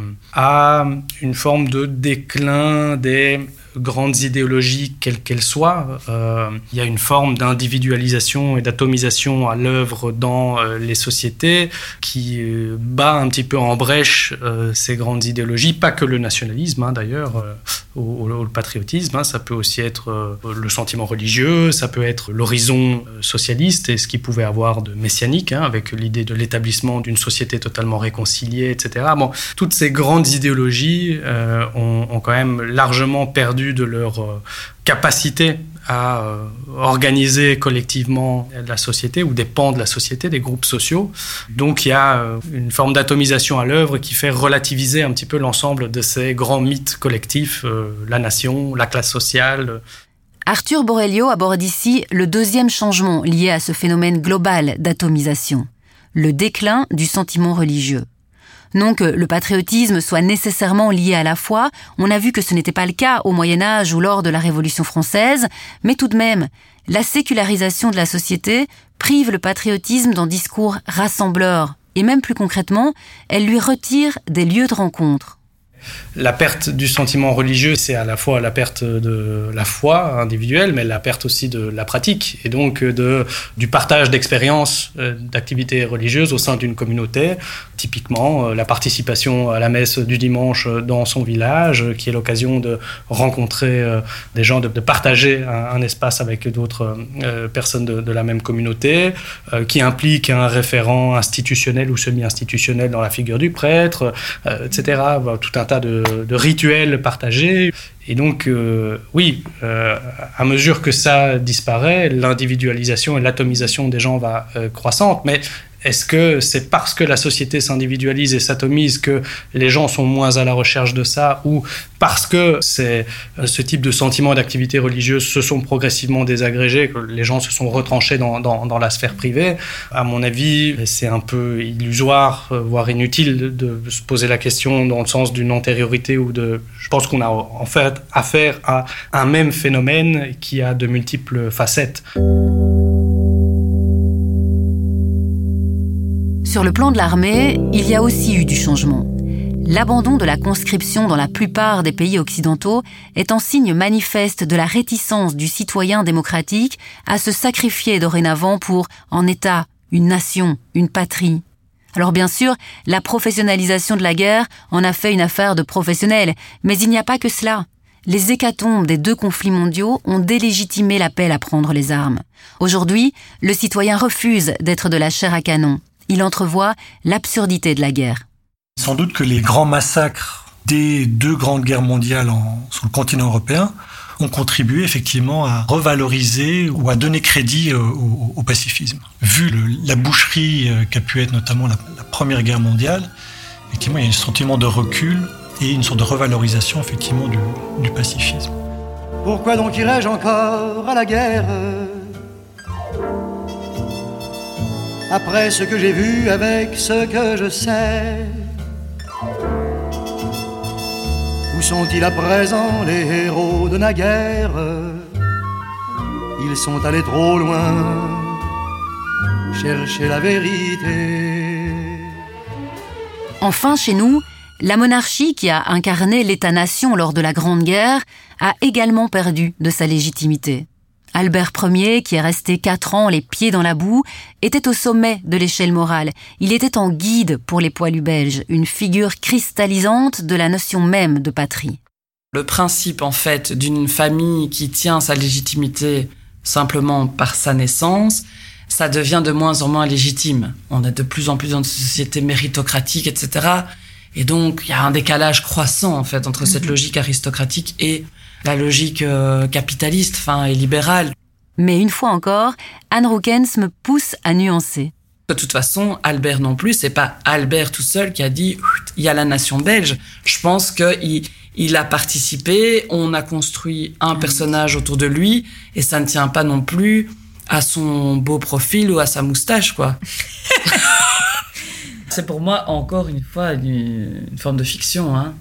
à une forme de déclin des grandes idéologies, quelles qu'elles soient. Euh, il y a une forme d'individualisation et d'atomisation à l'œuvre dans euh, les sociétés qui euh, bat un petit peu en brèche euh, ces grandes idéologies, pas que le nationalisme hein, d'ailleurs, euh, ou, ou le patriotisme, hein, ça peut aussi être euh, le sentiment religieux, ça peut être l'horizon euh, socialiste et ce qu'il pouvait avoir de messianique, hein, avec l'idée de l'établissement d'une société totalement réconciliée, et cetera. Bon, toutes ces grandes idéologies euh, ont, ont quand même largement perdu de leur euh, capacité à euh, organiser collectivement la société ou des pans de la société, des groupes sociaux. Donc il y a euh, une forme d'atomisation à l'œuvre qui fait relativiser un petit peu l'ensemble de ces grands mythes collectifs, euh, la nation, la classe sociale. Arthur Borelio aborde ici le deuxième changement lié à ce phénomène global d'atomisation, le déclin du sentiment religieux. Non que le patriotisme soit nécessairement lié à la foi, on a vu que ce n'était pas le cas au Moyen-Âge ou lors de la Révolution française, mais tout de même, la sécularisation de la société prive le patriotisme d'un discours rassembleur, et même plus concrètement, elle lui retire des lieux de rencontre. La perte du sentiment religieux, c'est à la fois la perte de la foi individuelle, mais la perte aussi de la pratique, et donc de, du partage d'expériences, d'activités religieuses au sein d'une communauté. Typiquement, la participation à la messe du dimanche dans son village, qui est l'occasion de rencontrer des gens, de, de partager un, un espace avec d'autres euh, personnes de, de la même communauté, euh, qui implique un référent institutionnel ou semi-institutionnel dans la figure du prêtre, euh, et cetera. Tout un tas de, de rituels partagés. Et donc, euh, oui, euh, à mesure que ça disparaît, l'individualisation et l'atomisation des gens va euh, croissante. Mais est-ce que c'est parce que la société s'individualise et s'atomise que les gens sont moins à la recherche de ça, ou parce que c'est, ce type de sentiments et d'activités religieuses se sont progressivement désagrégés, que les gens se sont retranchés dans, dans, dans la sphère privée? À mon avis, c'est un peu illusoire, voire inutile de, de se poser la question dans le sens d'une antériorité ou de... Je pense qu'on a en fait affaire à un même phénomène qui a de multiples facettes. Sur le plan de l'armée, il y a aussi eu du changement. L'abandon de la conscription dans la plupart des pays occidentaux est un signe manifeste de la réticence du citoyen démocratique à se sacrifier dorénavant pour un État, une nation, une patrie. Alors bien sûr, la professionnalisation de la guerre en a fait une affaire de professionnels, mais il n'y a pas que cela. les hécatombes des deux conflits mondiaux ont délégitimé l'appel à prendre les armes. Aujourd'hui, le citoyen refuse d'être de la chair à canon. Il entrevoit l'absurdité de la guerre. Sans doute que les grands massacres des deux grandes guerres mondiales en, sur le continent européen ont contribué effectivement à revaloriser ou à donner crédit au, au, au pacifisme. Vu le, la boucherie qu'a pu être notamment la, la Première Guerre mondiale, effectivement, il y a un sentiment de recul et une sorte de revalorisation effectivement du, du pacifisme. Pourquoi donc irais-je encore à la guerre après ce que j'ai vu avec ce que je sais? Où sont-ils à présent les héros de naguère? Ils sont allés trop loin chercher la vérité. Enfin, chez nous, la monarchie qui a incarné l'État-nation lors de la Grande Guerre a également perdu de sa légitimité. Albert Ier, qui est resté quatre ans les pieds dans la boue, était au sommet de l'échelle morale. Il était en guide pour les poilus belges, une figure cristallisante de la notion même de patrie. Le principe, en fait, d'une famille qui tient sa légitimité simplement par sa naissance, ça devient de moins en moins légitime. On est de plus en plus dans une société méritocratique, et cetera. Et donc, il y a un décalage croissant, en fait, entre cette logique aristocratique et la logique euh, capitaliste, enfin, et libérale. Mais une fois encore, Anne Roukens me pousse à nuancer. De toute façon, Albert non plus, c'est pas Albert tout seul qui a dit « il y a la nation belge ». Je pense qu'il il a participé, on a construit un personnage autour de lui, et ça ne tient pas non plus à son beau profil ou à sa moustache, quoi. C'est pour moi, encore une fois, une, une forme de fiction, hein.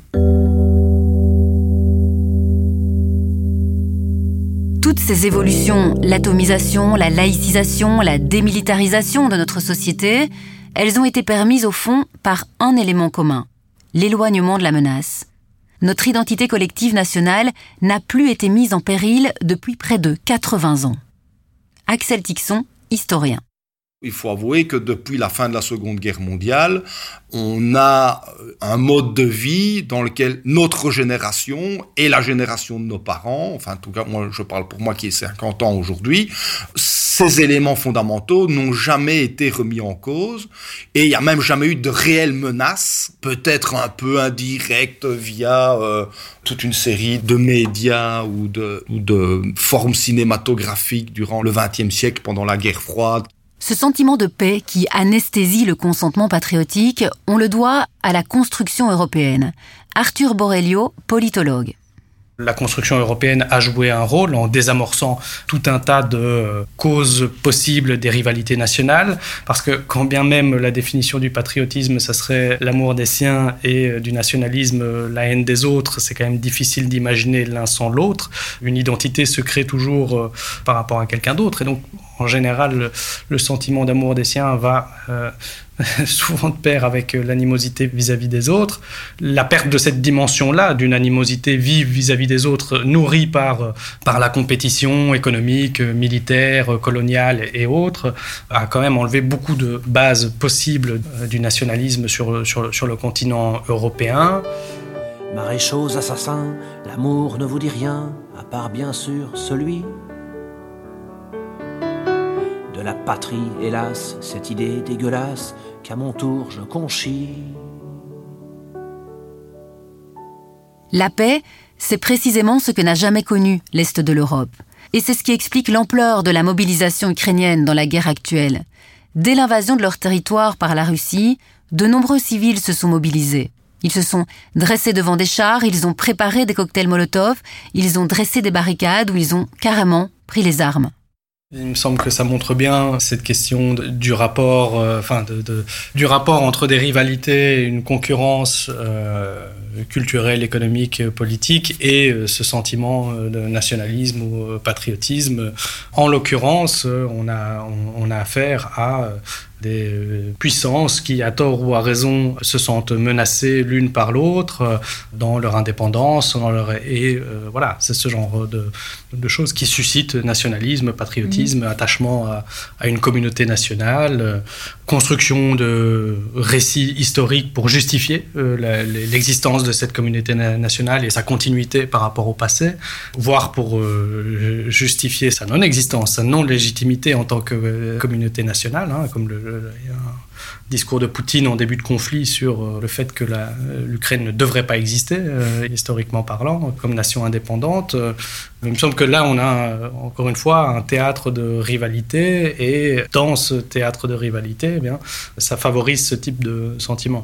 Toutes ces évolutions, l'atomisation, la laïcisation, la démilitarisation de notre société, elles ont été permises au fond par un élément commun, l'éloignement de la menace. Notre identité collective nationale n'a plus été mise en péril depuis près de quatre-vingts ans. Axel Tixon, historien. Il faut avouer que depuis la fin de la Seconde Guerre mondiale, on a un mode de vie dans lequel notre génération et la génération de nos parents, enfin en tout cas moi je parle pour moi qui ai cinquante ans aujourd'hui, ces éléments fondamentaux n'ont jamais été remis en cause et il n'y a même jamais eu de réelle menace, peut-être un peu indirecte via euh, toute une série de médias ou de, ou de formes cinématographiques durant le vingtième siècle pendant la guerre froide. Ce sentiment de paix qui anesthésie le consentement patriotique, on le doit à la construction européenne. Arthur Borelio, politologue. La construction européenne a joué un rôle en désamorçant tout un tas de causes possibles des rivalités nationales, parce que quand bien même la définition du patriotisme, ça serait l'amour des siens, et du nationalisme, la haine des autres, c'est quand même difficile d'imaginer l'un sans l'autre. Une identité se crée toujours par rapport à quelqu'un d'autre, et donc en général, le, le sentiment d'amour des siens va euh, souvent de pair avec l'animosité vis-à-vis des autres. La perte de cette dimension-là, d'une animosité vive vis-à-vis des autres, nourrie par, par la compétition économique, militaire, coloniale et autres, a quand même enlevé beaucoup de bases possibles du nationalisme sur, sur, sur le continent européen. Maréchaux assassins, l'amour ne vous dit rien, à part bien sûr celui de la patrie, hélas, cette idée dégueulasse qu'à mon tour je conchis. La paix, c'est précisément ce que n'a jamais connu l'Est de l'Europe. Et c'est ce qui explique l'ampleur de la mobilisation ukrainienne dans la guerre actuelle. Dès l'invasion de leur territoire par la Russie, de nombreux civils se sont mobilisés. Ils se sont dressés devant des chars, ils ont préparé des cocktails Molotov, ils ont dressé des barricades ou ils ont carrément pris les armes. Il me semble que ça montre bien cette question de, du rapport, euh, enfin de, de, du rapport entre des rivalités, une concurrence euh, culturelle, économique, politique, et euh, ce sentiment de nationalisme ou patriotisme. En l'occurrence, on a on, on a affaire à des euh, puissances qui, à tort ou à raison, se sentent menacées l'une par l'autre euh, dans leur indépendance, dans leur... et euh, voilà, c'est ce genre de, de choses qui suscitent nationalisme, patriotisme, mmh. attachement à, à une communauté nationale, euh, construction de récits historiques pour justifier euh, la, l'existence de cette communauté na- nationale et sa continuité par rapport au passé, voire pour euh, justifier sa non-existence, sa non-légitimité en tant que euh, communauté nationale, hein, comme le il y a un discours de Poutine en début de conflit sur le fait que la, l'Ukraine ne devrait pas exister, euh, historiquement parlant, comme nation indépendante. Il me semble que là, on a encore une fois un théâtre de rivalité, et dans ce théâtre de rivalité, eh bien, ça favorise ce type de sentiment.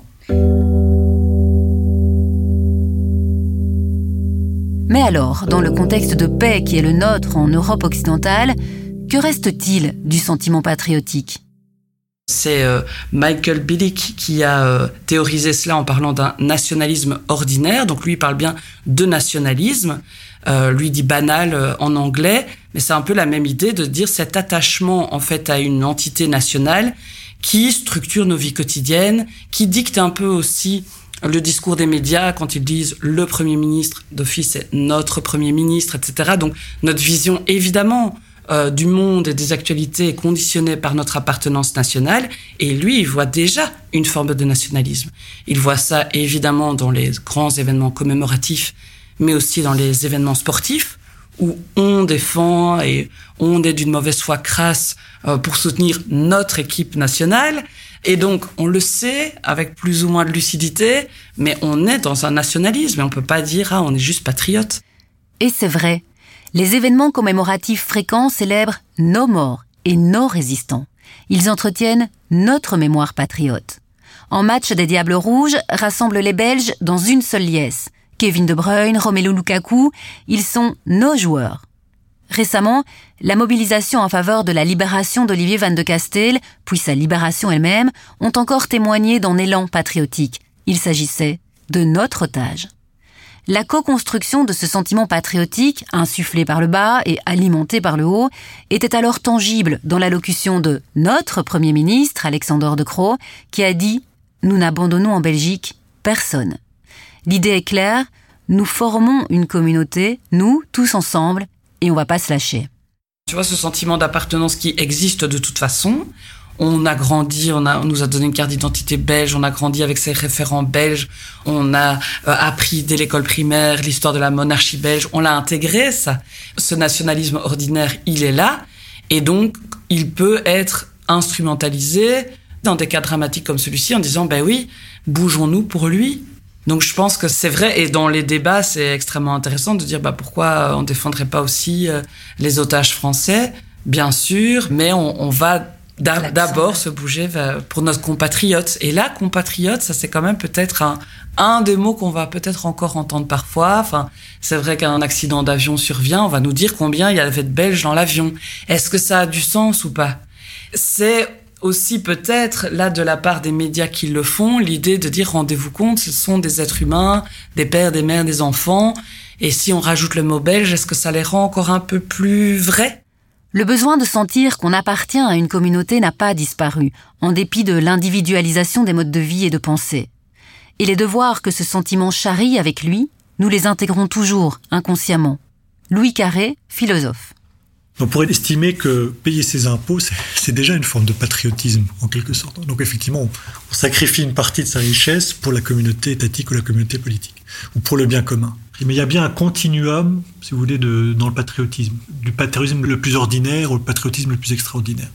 Mais alors, dans le contexte de paix qui est le nôtre en Europe occidentale, que reste-t-il du sentiment patriotique ? C'est euh, Michael Billig qui a euh, théorisé cela en parlant d'un nationalisme ordinaire. Donc lui, il parle bien de nationalisme. Euh, lui dit banal euh, en anglais, mais c'est un peu la même idée de dire cet attachement en fait à une entité nationale qui structure nos vies quotidiennes, qui dicte un peu aussi le discours des médias quand ils disent le Premier ministre d'office c'est notre Premier ministre, et cetera. Donc notre vision évidemment Euh, du monde et des actualités est conditionnée par notre appartenance nationale, et lui, il voit déjà une forme de nationalisme. Il voit ça évidemment dans les grands événements commémoratifs, mais aussi dans les événements sportifs, où on défend et on est d'une mauvaise foi crasse euh, pour soutenir notre équipe nationale. Et donc, on le sait, avec plus ou moins de lucidité, mais on est dans un nationalisme, et on peut pas dire « ah, on est juste patriote ». Et c'est vrai. Les événements commémoratifs fréquents célèbrent nos morts et nos résistants. Ils entretiennent notre mémoire patriote. En match des Diables Rouges rassemblent les Belges dans une seule liesse. Kevin De Bruyne, Romelu Lukaku, ils sont nos joueurs. Récemment, la mobilisation en faveur de la libération d'Olivier Van de Castel, puis sa libération elle-même, ont encore témoigné d'un élan patriotique. Il s'agissait de notre otage. La co-construction de ce sentiment patriotique, insufflé par le bas et alimenté par le haut, était alors tangible dans l'allocution de notre Premier ministre, Alexander De Croo, qui a dit « Nous n'abandonnons en Belgique personne ». L'idée est claire, nous formons une communauté, nous, tous ensemble, et on va pas se lâcher. Tu vois, ce sentiment d'appartenance qui existe de toute façon. On a grandi, on, a, on nous a donné une carte d'identité belge, on a grandi avec ses référents belges, on a euh, appris dès l'école primaire l'histoire de la monarchie belge, on l'a intégré, ça. Ce nationalisme ordinaire, il est là, et donc il peut être instrumentalisé dans des cas dramatiques comme celui-ci en disant « ben oui, bougeons-nous pour lui ». Donc je pense que c'est vrai, et dans les débats, c'est extrêmement intéressant de dire bah, pourquoi on défendrait pas aussi euh, les otages français, bien sûr, mais on, on va d'abord se bouger pour notre compatriote. Et là, compatriote, ça c'est quand même peut-être un, un des mots qu'on va peut-être encore entendre parfois. Enfin, c'est vrai qu'un accident d'avion survient, on va nous dire combien il y avait de Belges dans l'avion. Est-ce que ça a du sens ou pas ? C'est aussi peut-être, là, de la part des médias qui le font, l'idée de dire, rendez-vous compte, ce sont des êtres humains, des pères, des mères, des enfants. Et si on rajoute le mot belge, est-ce que ça les rend encore un peu plus vrais ? Le besoin de sentir qu'on appartient à une communauté n'a pas disparu, en dépit de l'individualisation des modes de vie et de pensée. Et les devoirs que ce sentiment charrie avec lui, nous les intégrons toujours, inconsciemment. Louis Carré, philosophe. On pourrait estimer que payer ses impôts, c'est, c'est déjà une forme de patriotisme, en quelque sorte. Donc effectivement, on, on sacrifie une partie de sa richesse pour la communauté étatique ou la communauté politique, ou pour le bien commun. Mais il y a bien un continuum, si vous voulez, de, dans le patriotisme, du patriotisme le plus ordinaire au patriotisme le plus extraordinaire.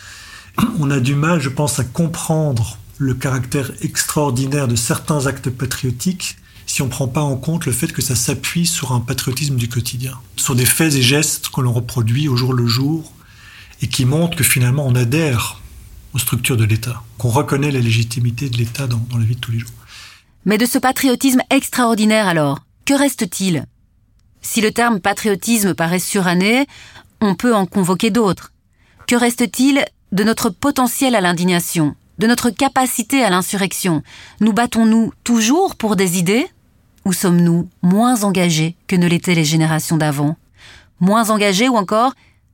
On a du mal, je pense, à comprendre le caractère extraordinaire de certains actes patriotiques si on ne prend pas en compte le fait que ça s'appuie sur un patriotisme du quotidien, sur des faits et gestes que l'on reproduit au jour le jour et qui montrent que finalement on adhère aux structures de l'État, qu'on reconnaît la légitimité de l'État dans, dans la vie de tous les jours. Mais de ce patriotisme extraordinaire alors, que reste-t-il ? Si le terme patriotisme paraît suranné, on peut en convoquer d'autres. Que reste-t-il de notre potentiel à l'indignation, de notre capacité à l'insurrection ? Nous battons-nous toujours pour des idées ? Ou sommes-nous moins engagés que ne l'étaient les générations d'avant ? Moins engagés ou encore,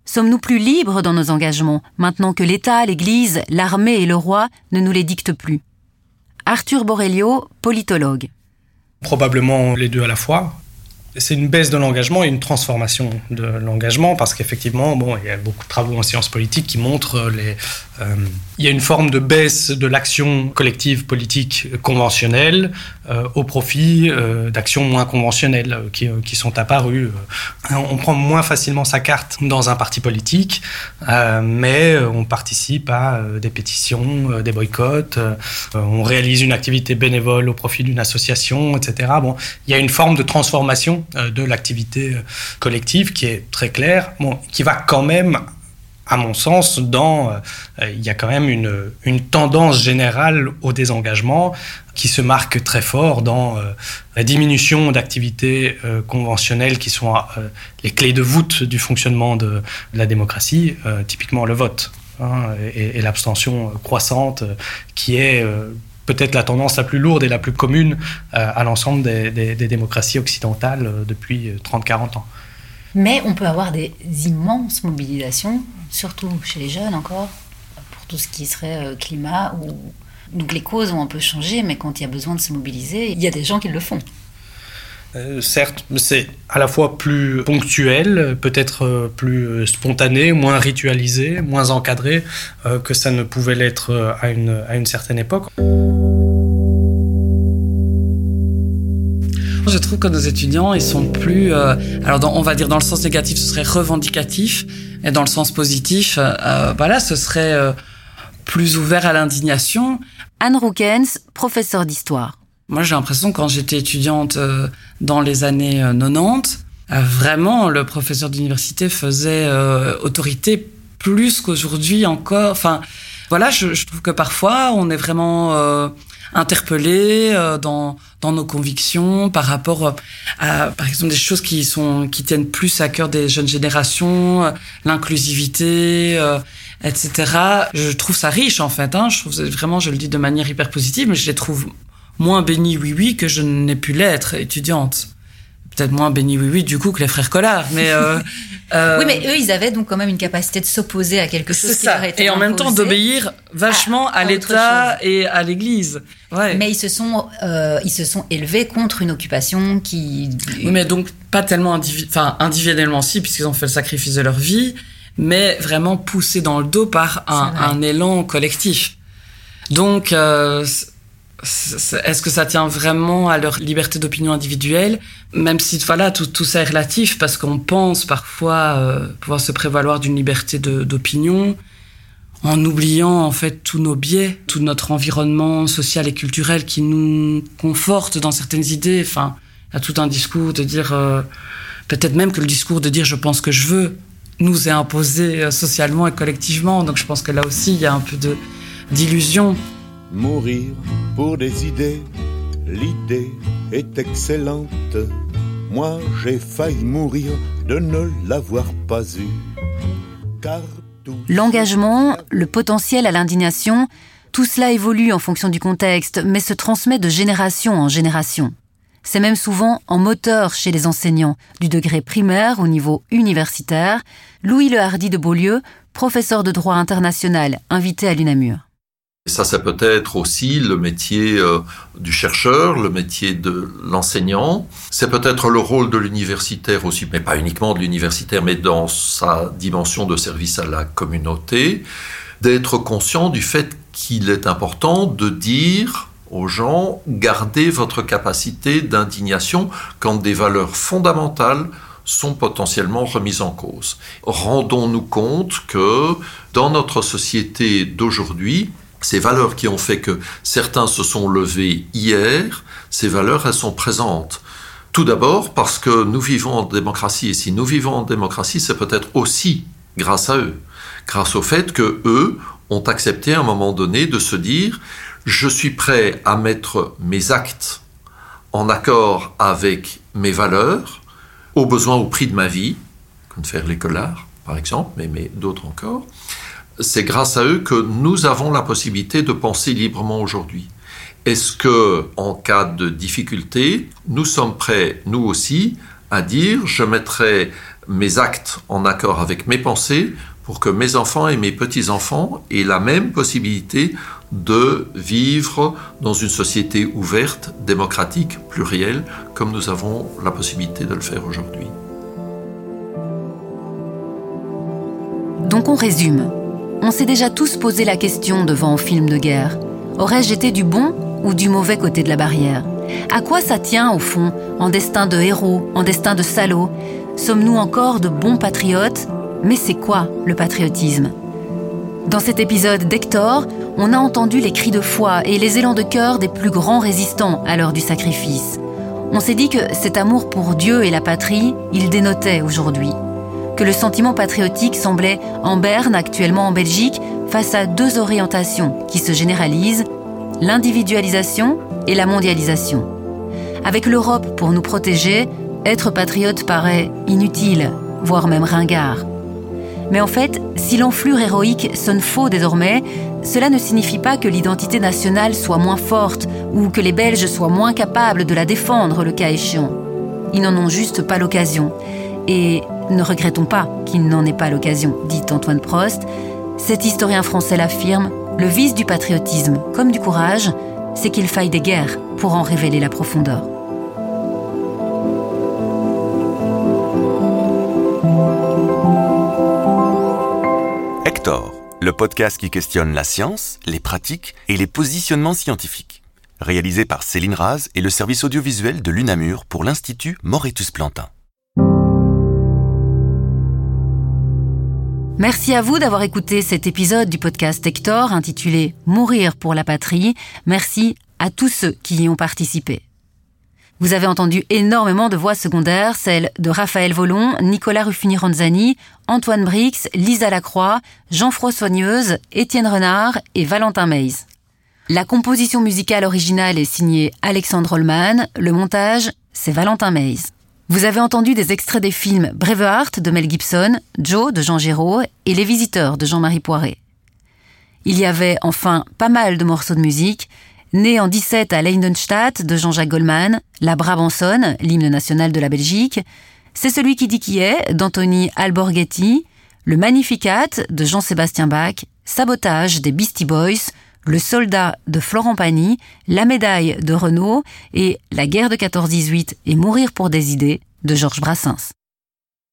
Sommes-nous plus libres dans nos engagements, maintenant que l'État, l'Église, l'armée et le roi ne nous les dictent plus? Arthur Borrelio, politologue. Probablement les deux à la fois. C'est une baisse de l'engagement et une transformation de l'engagement, parce qu'effectivement, bon, il y a beaucoup de travaux en sciences politiques qui montrent les... Euh, il y a une forme de baisse de l'action collective politique conventionnelle euh, au profit euh, d'actions moins conventionnelles euh, qui, euh, qui sont apparues. Euh, on prend moins facilement sa carte dans un parti politique, euh, mais on participe à euh, des pétitions, euh, des boycotts, euh, on réalise une activité bénévole au profit d'une association, et cetera. Bon, il y a une forme de transformation euh, de l'activité euh, collective qui est très claire, bon, qui va quand même, à mon sens, dans, euh, il y a quand même une, une tendance générale au désengagement qui se marque très fort dans euh, la diminution d'activités euh, conventionnelles qui sont euh, les clés de voûte du fonctionnement de, de la démocratie, euh, typiquement le vote, hein, et, et l'abstention croissante euh, qui est euh, peut-être la tendance la plus lourde et la plus commune euh, à l'ensemble des, des, des démocraties occidentales euh, depuis trente à quarante ans. Mais on peut avoir des immenses mobilisations, surtout chez les jeunes encore, pour tout ce qui serait euh, climat. Ou... Donc les causes ont un peu changé, mais quand il y a besoin de se mobiliser, il y a des gens qui le font. Euh, certes, c'est à la fois plus ponctuel, peut-être euh, plus spontané, moins ritualisé, moins encadré euh, que ça ne pouvait l'être euh, à, une, à une certaine époque. Je trouve que nos étudiants, ils sont plus... Euh, alors, dans, on va dire dans le sens négatif, ce serait revendicatif, et dans le sens positif, euh, voilà, ce serait euh, plus ouvert à l'indignation. Anne Roukens, professeure d'histoire. Moi, j'ai l'impression, quand j'étais étudiante euh, dans les années euh, quatre-vingt-dix, euh, vraiment, le professeur d'université faisait euh, autorité plus qu'aujourd'hui encore. Enfin, voilà, je, je trouve que parfois, on est vraiment... Euh, interpellés euh, dans dans nos convictions par rapport à, par exemple, des choses qui sont qui tiennent plus à cœur des jeunes générations, euh, l'inclusivité, euh, et cetera. Je trouve ça riche en fait. Hein. Je trouve vraiment, je le dis de manière hyper positive, mais je les trouve moins bénis oui oui que je n'ai pu l'être étudiante. Peut-être moins béni oui oui du coup que les frères Collard, mais euh, euh, oui, mais eux ils avaient donc quand même une capacité de s'opposer à quelque chose qui leur était et en imposé, même temps d'obéir vachement à, à, à l'État et à l'Église. Ouais. Mais ils se sont euh, ils se sont élevés contre une occupation qui. Oui, mais donc pas tellement individu... enfin individuellement si, puisqu'ils ont fait le sacrifice de leur vie, mais vraiment poussés dans le dos par un, un élan collectif. Donc euh, est-ce que ça tient vraiment à leur liberté d'opinion individuelle, même si voilà tout, tout ça est relatif, parce qu'on pense parfois euh, pouvoir se prévaloir d'une liberté de, d'opinion en oubliant en fait tous nos biais, tout notre environnement social et culturel qui nous conforte dans certaines idées. Enfin, il y a tout un discours de dire euh, peut-être même que le discours de dire je pense que je veux nous est imposé euh, socialement et collectivement. Donc je pense que là aussi il y a un peu de d'illusion. Mourir pour des idées, l'idée est excellente. Moi j'ai failli mourir de ne l'avoir pas eu. Car l'engagement, le potentiel à l'indignation, tout cela évolue en fonction du contexte, mais se transmet de génération en génération. C'est même souvent en moteur chez les enseignants, du degré primaire au niveau universitaire. Louis Lehardy de Beaulieu, professeur de droit international, invité à l'UNAMUR. Ça, c'est peut-être aussi le métier euh, du chercheur, le métier de l'enseignant. C'est peut-être le rôle de l'universitaire aussi, mais pas uniquement de l'universitaire, mais dans sa dimension de service à la communauté, d'être conscient du fait qu'il est important de dire aux gens, gardez votre capacité d'indignation quand des valeurs fondamentales sont potentiellement remises en cause. Rendons-nous compte que dans notre société d'aujourd'hui, ces valeurs qui ont fait que certains se sont levés hier, ces valeurs, elles sont présentes. Tout d'abord parce que nous vivons en démocratie, et si nous vivons en démocratie, c'est peut-être aussi grâce à eux, grâce au fait que eux ont accepté à un moment donné de se dire « je suis prêt à mettre mes actes en accord avec mes valeurs, au besoin au prix de ma vie », comme faire les Collards, par exemple, mais, mais d'autres encore. C'est grâce à eux que nous avons la possibilité de penser librement aujourd'hui. Est-ce que, en cas de difficulté, nous sommes prêts, nous aussi, à dire « je mettrai mes actes en accord avec mes pensées pour que mes enfants et mes petits-enfants aient la même possibilité de vivre dans une société ouverte, démocratique, plurielle, comme nous avons la possibilité de le faire aujourd'hui. Donc on résume. On s'est déjà tous posé la question devant un film de guerre. Aurais-je été du bon ou du mauvais côté de la barrière ? À quoi ça tient, au fond, en destin de héros, en destin de salauds ? Sommes-nous encore de bons patriotes ? Mais c'est quoi le patriotisme ? Dans cet épisode d'Hector, on a entendu les cris de foi et les élans de cœur des plus grands résistants à l'heure du sacrifice. On s'est dit que cet amour pour Dieu et la patrie, il dénotait aujourd'hui. Que le sentiment patriotique semblait en berne actuellement en Belgique face à deux orientations qui se généralisent, l'individualisation et la mondialisation. Avec l'Europe pour nous protéger, être patriote paraît inutile, voire même ringard. Mais en fait, si l'enflure héroïque sonne faux désormais, cela ne signifie pas que l'identité nationale soit moins forte ou que les Belges soient moins capables de la défendre le cas échéant. Ils n'en ont juste pas l'occasion. Et ne regrettons pas qu'il n'en ait pas l'occasion, dit Antoine Prost. Cet historien français l'affirme, le vice du patriotisme, comme du courage, c'est qu'il faille des guerres pour en révéler la profondeur. Hector, le podcast qui questionne la science, les pratiques et les positionnements scientifiques. Réalisé par Céline Raz et le service audiovisuel de l'UNAMUR pour l'Institut Moretus-Plantin. Merci à vous d'avoir écouté cet épisode du podcast Hector intitulé « Mourir pour la patrie ». Merci à tous ceux qui y ont participé. Vous avez entendu énormément de voix secondaires, celles de Raphaël Volon, Nicolas Ruffini-Ronzani, Antoine Brix, Lisa Lacroix, Jean-François Nieuse, Étienne Renard et Valentin Meys. La composition musicale originale est signée Alexandre Holman, le montage, c'est Valentin Meys. Vous avez entendu des extraits des films Braveheart de Mel Gibson, Joe de Jean Giraud et Les Visiteurs de Jean-Marie Poiré. Il y avait enfin pas mal de morceaux de musique, Né en dix-sept à Leidenstadt de Jean-Jacques Goldman, La Brabançonne, l'hymne national de la Belgique, C'est celui qui dit qui est d'Anthony Alborghetti, Le Magnificat de Jean-Sébastien Bach, Sabotage des Beastie Boys, Le Soldat de Florent Pagny, La Médaille de Renaud et La Guerre de quatorze dix-huit et Mourir pour des idées de Georges Brassens.